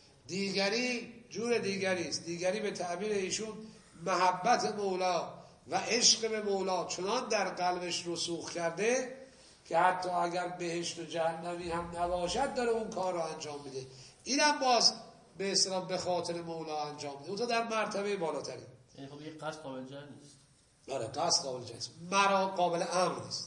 دیگری جور دیگریست. دیگری به تعبیر ایشون محبت مولا و عشق به مولا چنان در قلبش رسوخ کرده که حتی اگر بهشت و جهنمی هم نباشد داره اون کار رو انجام میده. اینم باز به اصطلاح به خاطر مولا انجام میده. اون تو در مرتبه بالاتری. یعنی خب یه قصد قابل جهل نیست. آره قصد قابل جهل نیست. قابل امر نیست.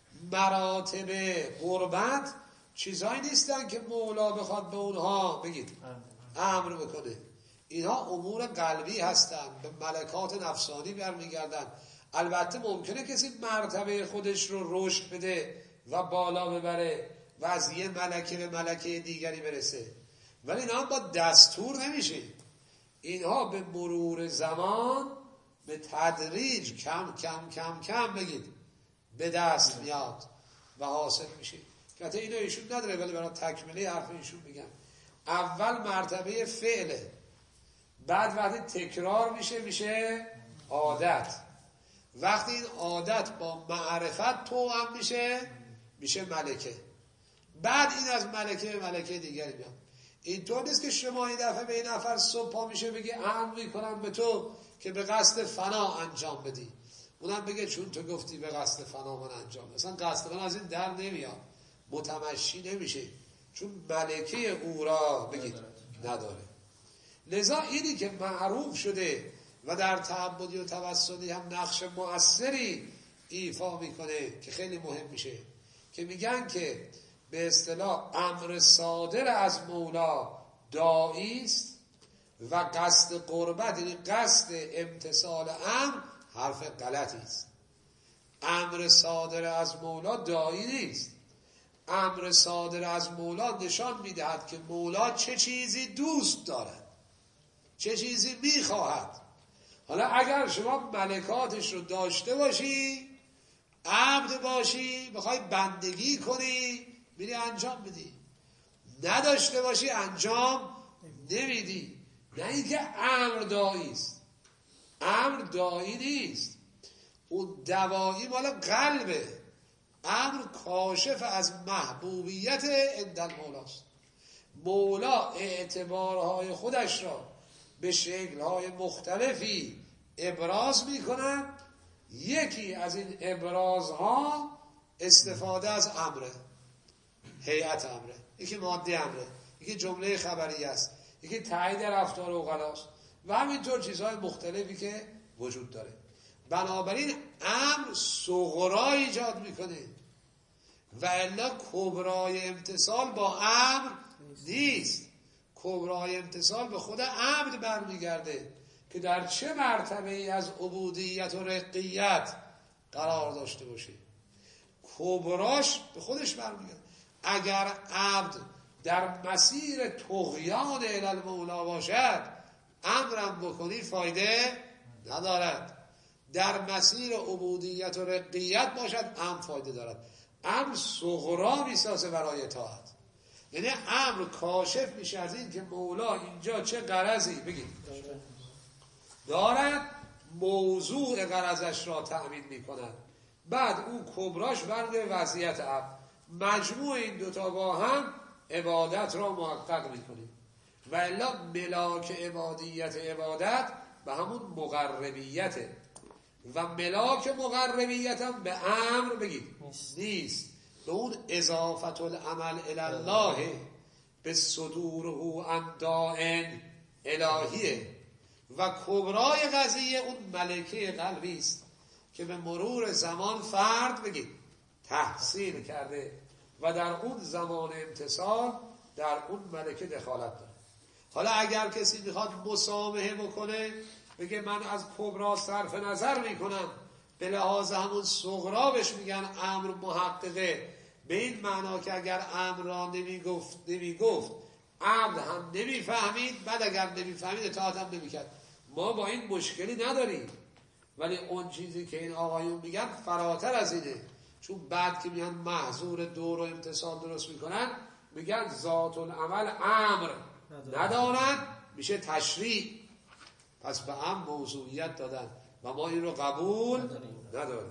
مراتب قربت چیزایی نیستن که مولا بخواد به اونها بگید امر بکنه. اینها امور قلبی هستن، به ملکات نفسانی برمیگردن. البته ممکنه کسی مرتبه خودش رو رشد بده و بالا ببره و از یه ملکه به ملکه دیگری برسه، ولی اینها با دستور نمیشه. اینها به مرور زمان به تدریج کم کم کم کم بگید به دست میاد و حاصل میشه. که اینو ایشون نداره ولی برای تکمیلی حرف ایشون میگم. اول مرتبه فعله، بعد وقتی تکرار میشه عادت. وقتی این عادت با معرفت توأم میشه ملکه. بعد این از ملکه به ملکه دیگری میاد. اینطور نیست که شما این دفعه به این نفر صبح پا میشه بگی امر میکنم به تو که به قصد فنا انجام بدی، اونم بگه چون تو گفتی به قصد فنا من انجام. اصلا قصد فنا از این در نمیاد، متمشی نمیشه، چون ملکه او را بگید نداره. لذا اینی که معروف شده و در تعبدی و توسلی هم نقش مؤثری ایفا میکنه که خیلی مهم میشه، که میگن که به اصطلاح امر صادر از مولا داعی است و قصد قربت یعنی قصد امتثال امر حرف غلطی است. امر صادر از مولا داعی نیست. امر صادر از مولا نشان میدهد که مولا چه چیزی دوست دارد، چه چیزی میخواهد. حالا اگر شما ملکاتش رو داشته باشی، عبد باشی، بخوای بندگی کنی، میری انجام میدی. نداشته باشی انجام نمیدی. نه اینکه امر داعی است. امر داعی نیست. اون دوایی مال قلبه. امر کاشف از محبوبیت عند المولاست. مولا اعتبارهای خودش را به شکل‌های مختلفی ابراز می‌کنند. یکی از این ابرازها استفاده از امره، هیئت امره، یکی ماده امره، یکی جمله خبری است، یکی تایید رفتار عقلاست و همینطور چیزهای مختلفی که وجود داره. بنابراین امر صغرا ایجاد میکنه و الا کبرای امتصال با امر نیست. کبرای امتصال به خود عبد برمیگرده که در چه مرتبه ای از عبودیت و رقیت قرار داشته باشه. کبراش به خودش برمیگرده. اگر عبد در مسیر طغیان الی المولا باشد، امرم بکنی فایده ندارد. در مسیر عبودیت و رقیت باشد، امر فایده دارد. امر صغرا میسازه برای اطاعت. یعنی امر کاشف میشه از این که مولا اینجا چه غرضی بگید دارد، موضوع غرضش را تأمین میکند. بعد او کبراش برده وضعیت عبد. مجموع این دوتا با هم عبادت را محقق میکنیم. و الا ملاک عبادیت عبادت به همون مقربیته و ملاک مقربیت هم به امر بگید نیست. به اون اضافت العمل الالله به صدوره اندائن الهیه و کبرای قضیه اون ملکه قلبی است که به مرور زمان فرد بگید تحصیل کرده و در اون زمان امتصال در اون ملکه دخالت داره. حالا اگر کسی میخواد مسامحه بکنه بگه من از کبرا صرف نظر میکنم، به لحاظ همون صغرا بهش میگن امر محققه، به این معنا که اگر امر را نمیگفت عبد هم نمیفهمید، بعد اگر نمیفهمید اطاعت هم نمیکرد. ما با این مشکلی نداریم، ولی اون چیزی که این آقایون میگن فراتر از اینه. چون بعد که میگن محظور دور و امتصال درست میکنن، میگن ذات العمل امر ندارن، میشه تشریع. پس به امر موضوعیت دادن و ما این رو قبول نداریم.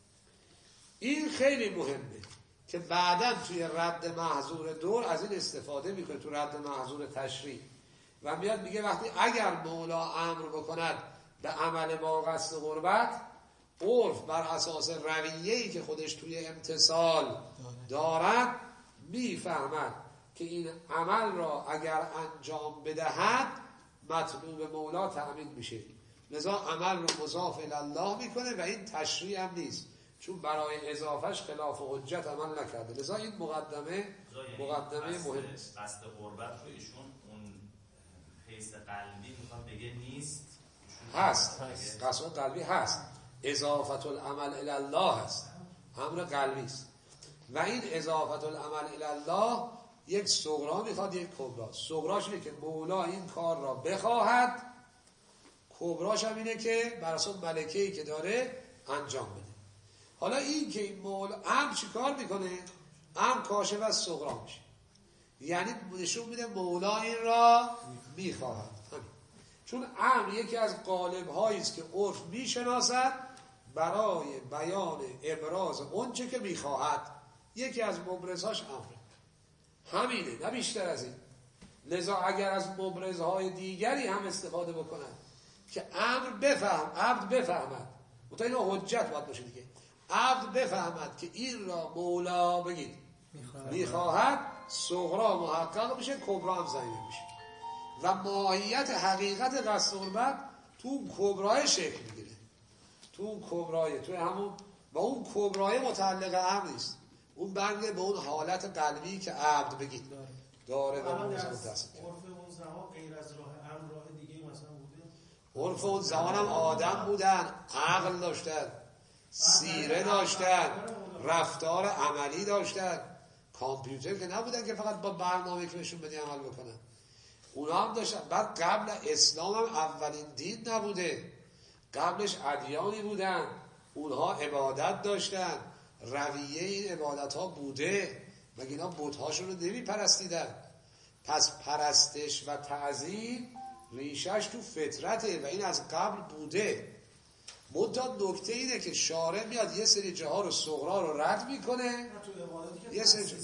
این خیلی مهمه که بعداً توی رد محظور دور از این استفاده میکنه، تو رد محظور تشریع، و میاد میگه وقتی اگر مولا امر بکند به عمل با قصد قربت، عرف بر اساس رویه‌ای که خودش توی امتصال دارد میفهمد که این عمل را اگر انجام بدهد مطلوب مولا تأمین میشه، لذا عمل رو مضاف الی الله میکنه و این تشریع هم نیست، چون برای اضافهش خلاف حجت عمل نکرده. لذا این مقدمه مهم است. قصد قربت رو ایشون اون حیث قلبی میخواد بگه نیست، هست قصد قلبی هست، اضافت العمل الی الله هست، امر قلبی است. و این اضافت العمل الی الله یک صغرا میخواد یک کبرا. صغراش اینه که مولا این کار را بخواهد، کبراش هم اینه که بر اساس ملکه‌ای که داره انجام بده. حالا این که این مولا امر چی کار میکنه؟ امر کاشف از صغرا میشه، یعنی نشون میده مولا این را میخواهد. چون امر یکی از قالب هایی است که عرف میشناسد برای بیان ابراز اونچه که میخواهد. یکی از مبرزهاش امره، همینه، نه بیشتر از این. لذا اگر از مبرزهای دیگری هم استفاده بکنن که عبد بفهمد، مطمئن حجت باید باشه دیگه، عبد بفهمد که این را مولا بگید میخواهد، صغرا محقق میشه، کبرا هم ضمیمه میشه و ماهیت حقیقت قصد قربت تو اون کبرای شکل میگیره. تو اون کبرای، تو همون با اون کبرای متعلق امر نیست، اون برمیگرده به اون حالت قلبی که عبد بگید داره و اون زمان دست کرد. عرف اون زمان غیر از راه امر راه دیگه مثلا بوده؟ عرف اون زمان هم آدم بودن، عقل داشتن، سیره داشتن، رفتار عملی داشتن، کامپیوتر که نبودن که فقط با برنامه که بهشون بدی عمل بکنن، اونا هم داشتن. بعد قبل اسلام هم اولین دین نبوده، قبلش ادیانی بودن، اونها عبادت داشتن، رویه این عبادت ها بوده، مگه اینا بت هاشون رو نمی پرستیدن؟ پس پرستش و تعظیم ریشش تو فطرته و این از قبل بوده. منتها نکته اینه که شارع میاد یه سری جاها رو صغرا رو رد میکنه. یه سری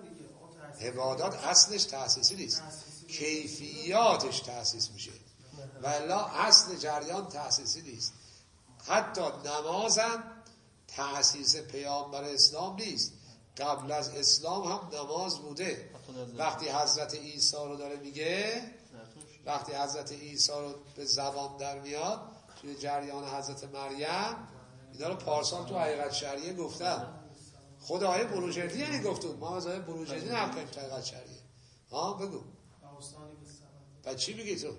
عبادات اصلش تأسیسی نیست، کیفیاتش تأسیس میشه، و الا اصل جریان تأسیسی نیست. حتی نمازم تأسیس پیامبر اسلام نیست، قبل از اسلام هم نماز بوده. وقتی حضرت عیسی رو داره میگه، وقتی حضرت عیسی رو به زبان در میاد توی جریان حضرت مریم، اینا رو پارسال تو حقیقت شرعیه گفتم. خود آیه بروجردی یعنی گفتم، ما از آیه بروجردی نقل کنیم تو حقیقت شرعیه. بگو بعد چی میگی تو؟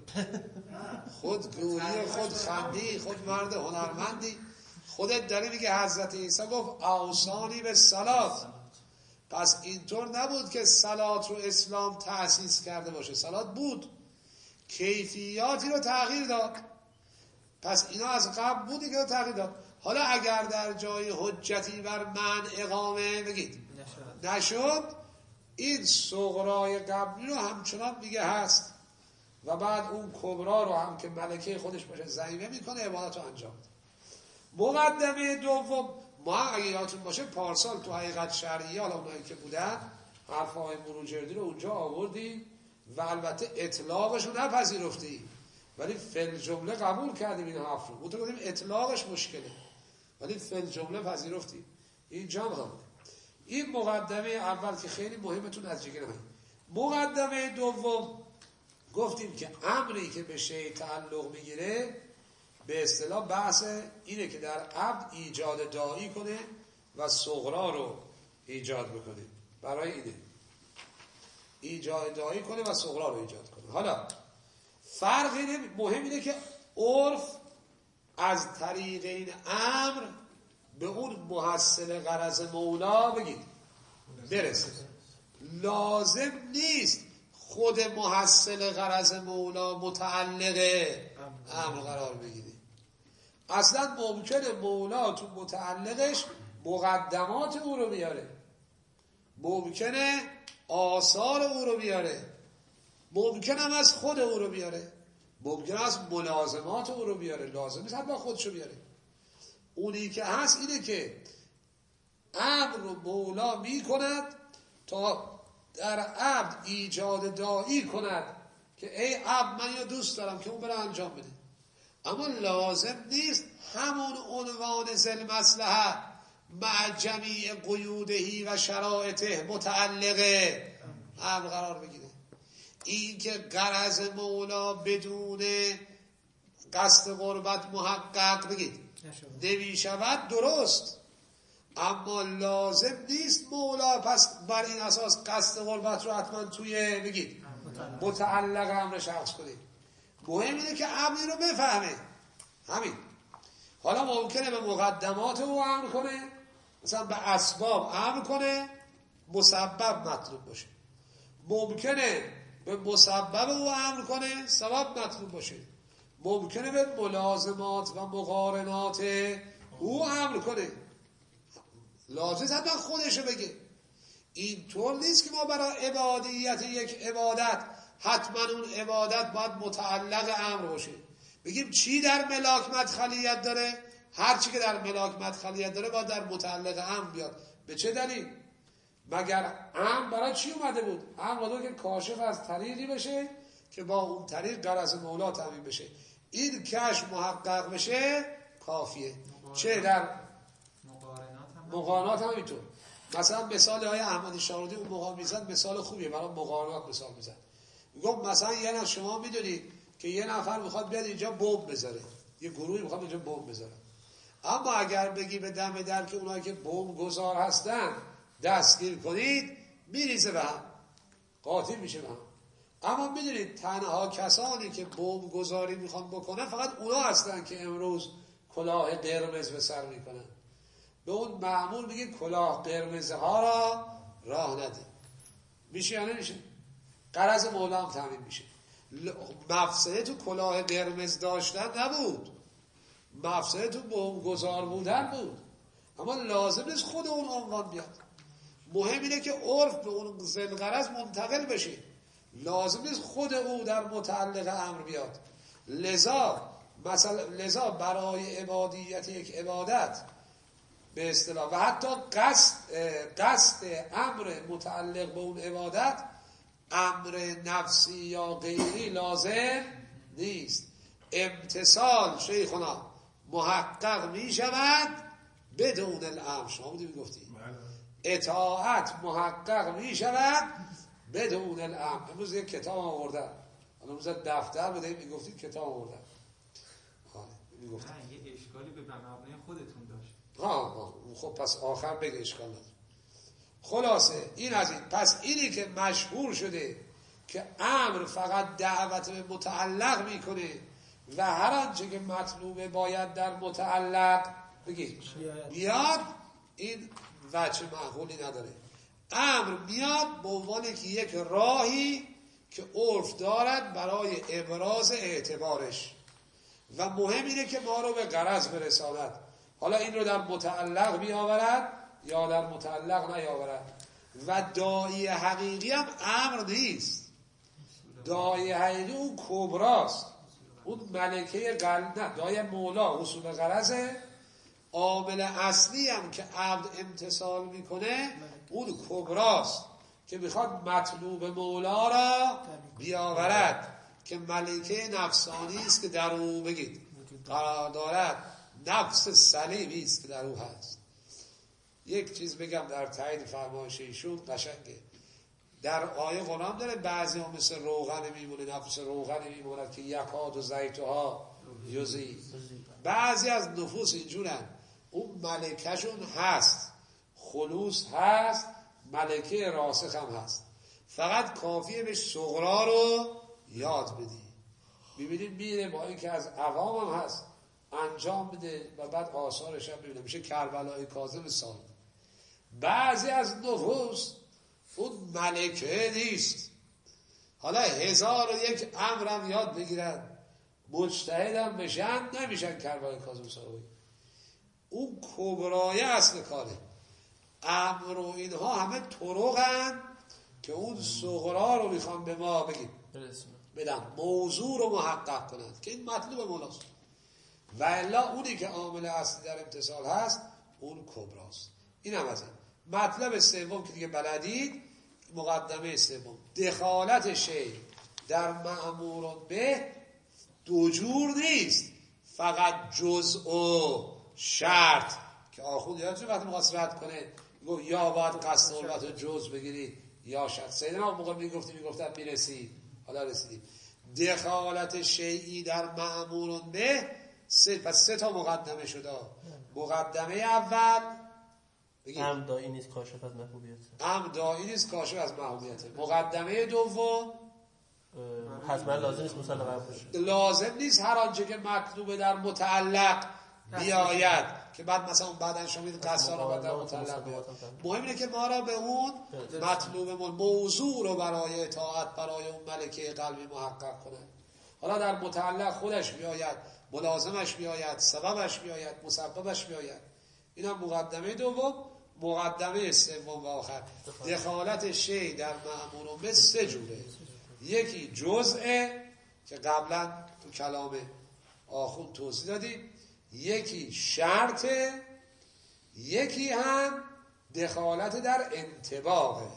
خود گویی، خود خندی، خود مرد هنرمندی. خودت داری میگه حضرت عیسی گفت اوصانی به صلات. پس اینطور نبود که صلات رو اسلام تأسیس کرده باشه، صلات بود، کیفیاتی رو تغییر داد. پس اینا از قبل بودی که رو تغییر داد. حالا اگر در جای حجتی بر من اقامه بگید نشد، این صغرای قبلی رو همچنان میگه هست و بعد اون کبرا رو هم که ملکه خودش باشه ضمیمه میکنه، عبادت رو انجام ده. مقدمه دوم، ما اگه یادتون باشه پارسال تو حقیقت شرعیه، حالا اونایی که بودن حرفای بروجردی رو اونجا آوردیم و البته اطلاقش رو نپذیرفتیم، ولی فل جمله قبول کردیم این حرف رو. تو گفتیم اطلاقش مشکله، ولی فل جمله پذیرفتیم. اینجا هم این مقدمه اول که خیلی مهمه تو نتیجه نمید. مقدمه دوم گفتیم که امری که به شیء تعلق میگیره به اصطلاح بحث اینه که در عبد ایجاد داعی کنه و صغرا رو ایجاد بکنه. برای اینه ایجاد داعی کنه و صغرا رو ایجاد کنه. حالا فرق مهم اینه که عرف از طریق این امر به اون محصل غرض مولا بگید برسه. لازم نیست خود محصل غرض مولا متعلق امر قرار بگیره. اصلا ممکنه مولا تو متعلقش مقدمات او رو بیاره، ممکنه آثار او رو بیاره، ممکنه هم از خود او رو بیاره، ممکنه از ملازمات او رو بیاره. لازم نیست حتما خودشو بیاره. اونی که هست اینه که امر رو مولا می کند تا در عبد ایجاد داعی کند که ای عبد من یا دوست دارم که اون بره انجام بده. اما لازم نیست همون عنوان ذل مصلحه مع جمیع قیودهی و شرایطه متعلق امر قرار بگیره. این که غرض مولا بدون قصد قربت محقق بگید نمی شود درست، اما لازم نیست مولا پس بر این اساس قصد قربت رو حتما توی بگید متعلق امر شخص کنید. مهم اینه که امری رو بفهمه. همین. حالا ممکنه به مقدمات او امر کنه، مثلا به اسباب امر کنه، مسبب مطلوب باشه. ممکنه به مسبب او امر کنه، سبب مطلوب باشه. ممکنه به ملازمات و مقارنات او امر کنه. لازم حتما خودشو بگه. اینطور نیست که ما برای عبادیت یک عبادت حتما اون عبادت باید متعلق امر باشه. بگیم چی در ملاک مدخلیت داره؟ هر چی که در ملاک مدخلیت داره باید در متعلق امر بیاد. به چه دلیل؟ مگر امر برای چی اومده بود؟ امر اومده که کاشف از طریقی بشه که با اون طریق غرض مولا تامین بشه. این کشف محقق بشه کافیه. چه در مقارنات هم اینطور. مثلا مثال های احمد شارودی اون موقع میزد مثال خوبیه برای مقارنات مثال میزد. میگم مثلا یه نفر شما میدونید که یه نفر میخواد بیاد اینجا بمب بذاره، یه گروهی میخواد اینجا بمب بذاره، اما اگر بگی به دم در که اونایی که بمب گذار هستن دستگیر کنید میریزه به هم، قاطی میشه به هم. اما میدونید تنها کسانی که بمب گذاری میخوان بکنن فقط اونا هستن که امروز کلاه قرمز به سر میکنن. به اون مأمور میگه کلاه قرمز ها را راه نده. میشه یا نمیشه؟ غرض مولا هم تامین میشه. مفسده تو کلاه قرمز داشتن نبود، مفسده تو بمب گذار بودن بود. اما لازم نیست خود اون عنوان بیاد. مهم اینه که عرف به اون ذل غرض منتقل بشه. لازم نیست خود او در متعلق امر بیاد. لذا برای عبادیت یک عبادت به اصطلاح و حتی قصد امر متعلق به اون عبادت امر نفسی یا غیری لازم نیست. امتصال شیخنا محقق می شود بدون الامر. شما بودی میگفتی اطاعت محقق می شود بدون الامر. امروز یک کتاب آوردن، امروز دفتر بده میگفتی کتاب آوردن. میگفتی یه اشکالی به مبنای خودتون داشت. خب پس آخر بگه اشکال نداره. خلاصه این از این. پس اینی که مشهور شده که امر فقط دعوت به متعلق میکنه و هر آنچه که مطلوبه باید در متعلق بگید بیاد، این وجه معقولی نداره. امر میاد به عنوان که یک راهی که عرف دارد برای ابراز اعتبارش و مهم اینه که ما رو به غرض برساند. حالا این رو در متعلق بیاورد یا در متعلق نیاورد. و داعی حقیقی هم امر نیست. داعی حقیقی اون کبراست، اون ملکه قلب، نه داعی مولا اصول غرضه. عامل اصلی هم که عبد امتصال میکنه اون کبراست که میخواد مطلوب مولا را بیاورد که ملکه نفسانی است که در او بگید قرار دارد، نفس سلیمی است که در او هست. یک چیز بگم در تایید فرمایش ایشون قشنگه. در آیه قرآن داره بعضی ها مثل روغن میمونه، نفس روغن میمونه که یکاد و زیتها یوزی. بعضی از نفوس اینجورن، اون ملکهشون هست، خلوص هست، ملکه راسخ هم هست، فقط کافیه به صغرا رو یاد بدی. میبینید میره با اینکه از عوام هم هست انجام بده و بعد آثارش هم میبینه، میشه کربلای کاظم ثانی. بعضی از نفوس اون ملکه نیست، حالا 1001 امرم یاد بگیرن مجتهدم بشن نمیشن کربلای کاظم ثانی. اون کبرای اصل کاره. امر و اینها همه طرقن که اون صغرا رو میخوام به ما بگیم بدن، موضوع رو محقق کنند که این مطلوب مولاست. و الا اونی که عامل اصلی در امتصال هست اون کبراست. این هم از این مطلب سوم که دیگه بلدید، مقدمه سوم، دخالت شیء در مأمور به دو جور نیست، فقط جزء و شرط که آخوند یادتون وقتی می‌خواست رد کنه گفت یا باید قصد علت و جزء بگیرید یا شرط. سیدنا موقع میگفتن میرسید، حالا رسیدیم. دخالت شیئی در مأمور به پس 3 تا مقدمه شده. مقدمه اول امر داعی نیست کاشف از محبوبیت. امر داعی نیست کاشف از محبوبیت. مقدمه دوم حتما لازم نیست مسلم باشه. لازم نیست هر آنچه که مطلوب در متعلق بیاید که بعد مثلا بعدن شما میدید قصار رو در متعلق بیاد. مهم اینه که ما را به اون مطلوب موضوع رو برای اطاعت برای اون ملکه قلبی محقق کنه. حالا در متعلق خودش بیاید، ملازمش بیاید، سببش بیاید، مسببش بیاید. این هم مقدمه دوم. مقدمه سوم و آخر، دخالت شیء در مأمور به 3 جوره. یکی جزءه که قبلا تو کلام آخوند توضیح دادیم، یکی شرطه، یکی هم دخالت در انطباقه.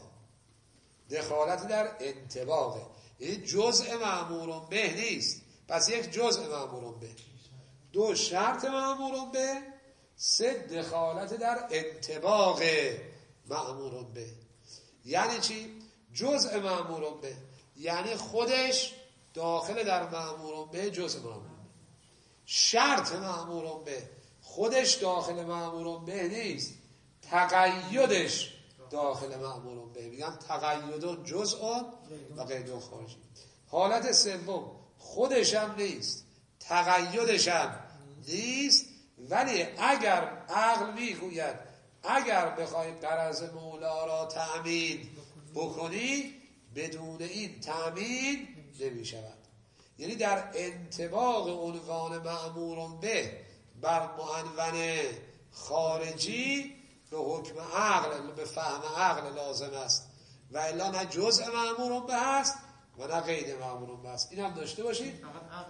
دخالت در انطباقه یعنی جزء مأمور به نیست، پس یک جزء مأمور به، 2 شرط مأمور به، 3 دخالت در انطباق مأمور به. یعنی چی؟ جزء مأمور به یعنی خودش داخل در مأمور به جزء مأمور به. شرط مأمور به خودش داخل مأمور به نیست، تقیدش داخل مأمور به. میگن تقید جزء و قید خارجی. حالت سوم خودش هم نیست، تقیدش هم نیست، ولی اگر عقل میگوید اگر بخوای غرض مولا را تأمین بکنی بدون این تأمین نمی شود. یعنی در انطباق عنوان مأمور به بر معنون خارجی به حکم عقل، به فهم عقل لازم است و الا نه جزء مأمور به هست و نه قید مأمور به هست. این هم داشته باشید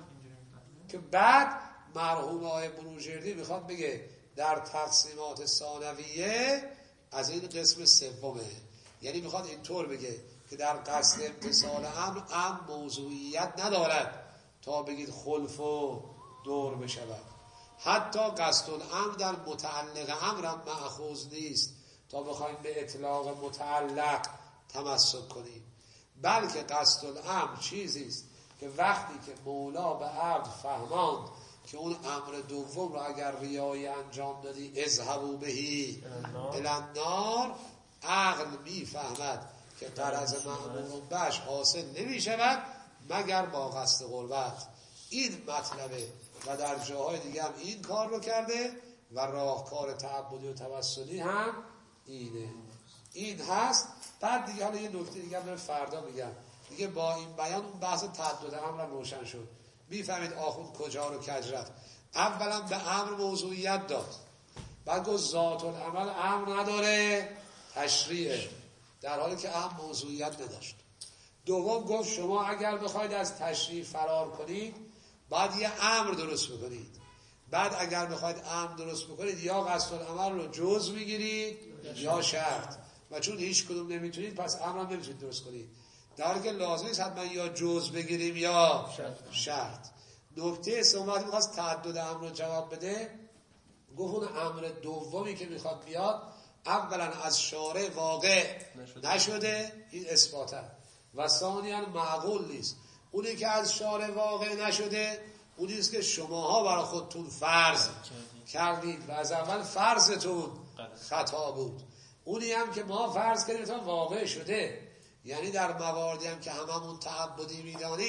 که بعد مرحوم آقای بروجردی میخواد بگه در تقسیمات ثانویه از این قسم سومه. یعنی میخواد اینطور بگه که در قصد امتصال امر موضوعیت ندارد تا بگید خلف و دور بشود. حتی قصد الامر در متعلق امرم مأخوذ نیست تا بخوایم به اطلاق متعلق تمسک کنیم، بلکه قصد الامر چیزی است که وقتی که مولا به عبد فهماند که اون امر دوم رو اگر ریایی انجام دادی اذهبوا بهی الی النار، عقل میفهمد که غرض مأمور بهش حاصل نمی شود مگر با قصد قربت. این مطلبه و در جاهای دیگه هم این کار رو کرده و راهکار تعبدی و توسلی هم اینه. این هست. بعد دیگه حالا یه نکته دیگه هم فردا میگم دیگه. با این بیان اون بحث تعدد امر روشن شد. میفهمید آخوند کجا رو کج رفت. اولا به امر موضوعیت داد، بعد گفت ذات العمل امر نداره، تشریعه، در حالی که امر موضوعیت نداشت. دوم گفت شما اگر بخواید از تشریع فرار کنید بعد یه امر درست بکنید، بعد اگر بخواید امر درست بکنید یا قصد العمل رو جزء میگیرید یا شرط، و چون هیچ کدوم نمیتونید پس امر هم نمیتونید درست کنید، در حالی که لازم نیست حتما یا جزء بگیریم یا شرط. نکته سوم میخواست تعدد امر رو جواب بده. گفت اون امر دومی که میخواد بیاد اولا از شارع واقع نشده، این اثباته، و ثانیاً معقول نیست. اونی که از شارع واقع نشده اونیست که شماها برای خودتون فرض کردید و از اول فرضتون خطا بود. اونی هم که ما فرض کردیم تا واقع شده، یعنی در مواردی هم که هممون تعبدی میدانیم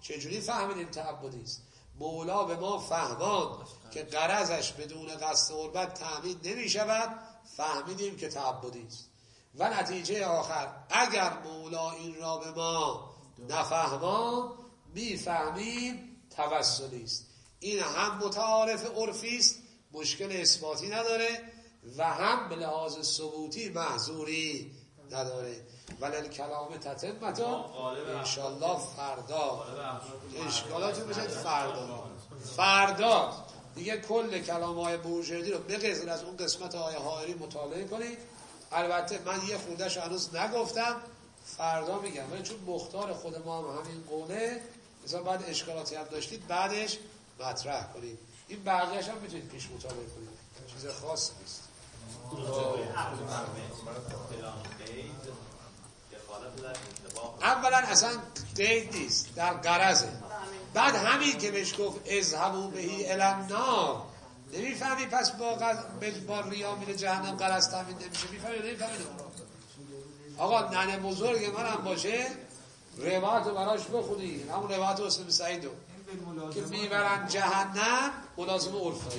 چجوری فهمیدیم تعبدی است؟ مولا به ما فهمان که غرضش بدون قصد قربت تأمین نمی شود، فهمیدیم که تعبدی است. و نتیجه آخر اگر مولا این را به ما نفهمان، میفهمیم توسلی است. این هم متعارف عرفی است، مشکل اثباتی نداره، و هم به لحاظ ثبوتی محظوری نداره. ولی کلام تتمتون انشالله فردا اشکالاتون بشید. فردا دیگه کل کلام های بروجردی رو به غیر از اون قسمت های حائری مطالعه کنید. البته من یه خوردهش هنوز نگفتم، فردا میگم، ولی چون مختار خود ما هم همین قوله، مثلا بعد اشکالاتی هم داشتید بعدش مطرح کنید. این بقیه‌اش هم میتونید پیش مطالعه کنید، چیز خاص نیست. اولا اصلا قید نیست، در غرضه. بعد همین که بهش گفت اذهبوا بهی الی النار، نمیفهمی پس با ریا میره جهنم، غرض تامین نمیشه. میفهمی نمیفهمی؟ آقا ننه بزرگ من هم باشه روایت رو براش بخونی، همون روایت حسن سعیدو که میبرن جهنم، ملازم عرفی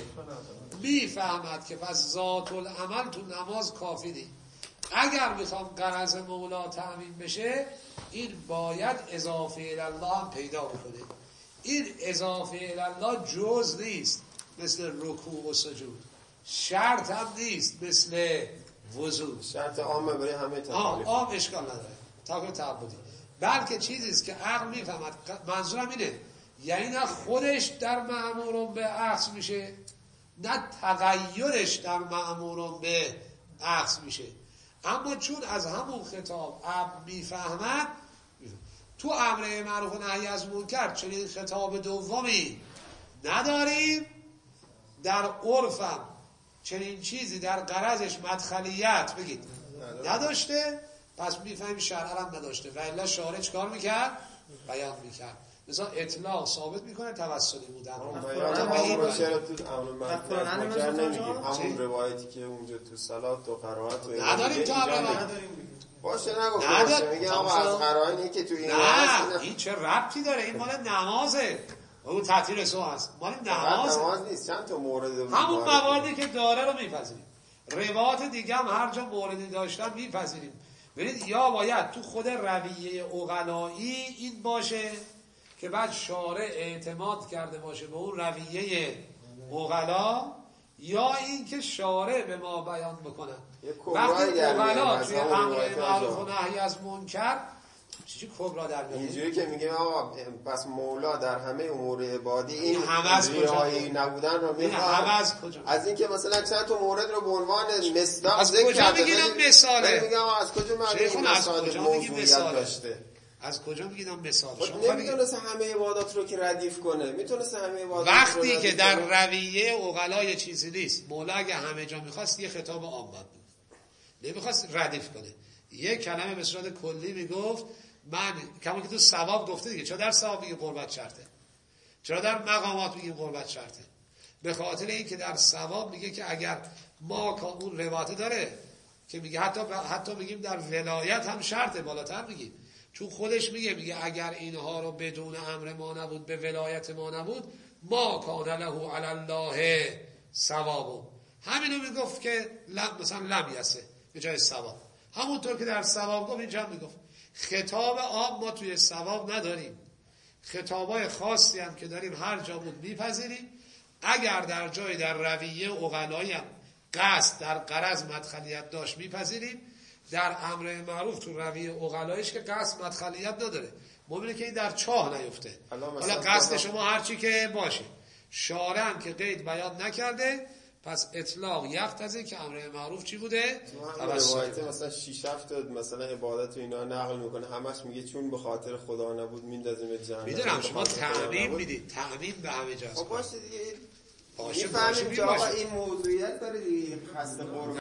میفهمد که پس ذات العمل تو نماز کافی نیست. اگر میخوام غرض مولا تأمین بشه، این باید اضافه الله هم پیدا بکنه. این اضافه الله جز نیست مثل رکوع و سجود، شرط هم نیست مثل وضو. شرط عامه برای همه تکالیف، عام اشکال نداره، تکالیف تعبدی، بلکه چیزی است که عقل میفهمد. منظورم اینه، یعنی نه خودش در مأمورون به عکس میشه، نه تغییرش در مأمورون به عکس میشه. اما چون از همون خطاب عقل میفهمد، تو امر معروف و نهی از منکر چنین خطاب دومی نداریم. در عرفم چنین چیزی در غرضش مدخلیت بگید نداشته، پس میفهمیم شرعا هم نداشته. و الا شارع چیکار میکرد؟ بیان میکرد. مثلا اطلاق ثابت میکنه توسلی بودن. بیان چرا تو امر معروف منکر نمیگیم؟ همون روایتی که اونجا تو صلات و قرائت و نداریم. تو امر باشه نگفتم، میگم آقا از قرائنی که تو این نه، این چه ربطی داره؟ این مال نمازه، اون تعطیل سو هست، مال نماز نیست. چند تا مورد همون مواردی که داره رو میپذیریم. روایات دیگه هم هر جا موردی داشتن میپذیریم. ببینید، یا باید تو خود رویه عقلایی این باشه که بعد شارع اعتماد کرده باشه به اون رویه عقلا، یا این که شارع به ما بیان بکنن. وقتی عقلا توی امر معروف و نهی از منکر چیزی کبرا در میاد، اینجوری که میگیم آقا پس مولا در همه امور عبادی این ریایی نبودن رو میخواد. از این که مثلا چند تا مورد رو به عنوان مصداق ذکر کرده، از کجا میگین مثاله؟ میگم از کجا معلومه مثال موضوعیت داشته؟ از کجا میگیدم مثال؟ نمیتونست همه عبادات رو که ردیف کنه، میتونست همه عبادات وقتی که در رویه عقلا چیزی نیست. مولا اگه همه جا میخواست یه خطاب عام بود، نمیخواست ردیف کنه. یه کلمه به صورت کلی میگفت. من کما که تو ثواب گفته دیگه، چرا در ثواب میگه قربت شرطه، چرا در مقامات میگه قربت شرطه؟ به خاطر این که در ثواب میگه که اگر ما اون روایت داره که میگه حتی میگیم در ولایت هم شرطه، بالاتر میگیم، چون خودش میگه اگر اینها رو بدون امر ما نبود، به ولایت ما نبود، ما کان له علی الله ثواب. همینو میگفت که مثلا لم یسه به جای ثواب، همونطور که در ثواب گفت اینجا میگفت. خطاب عام ما توی ثواب نداریم، خطابای خاصی هم که داریم هر جا بود میپذیریم. اگر در جای در رویه عقلایی هم قصد در غرض مدخلیت داشت میپذیریم. در امر معروف تو رویه عقلاییش که قصد مدخلیت نداره، ممکنه که این در چاه نیفته. حالا قصد شما هرچی که باشه، شارع هم که قید بیان نکرده، پس اطلاق یقتضی که امر معروف چی بوده؟ روایت مثلا 6 7 مثلا عبادت و اینا نقل میکنه، همش میگه چون به خاطر خدا نبود میندازیم جهنم. میدونم شما تعمیم میدید، تعمیم به همه جاست. باشه دیگه، میفهمیم که آقا این موضوعیت داره دیگه، خسته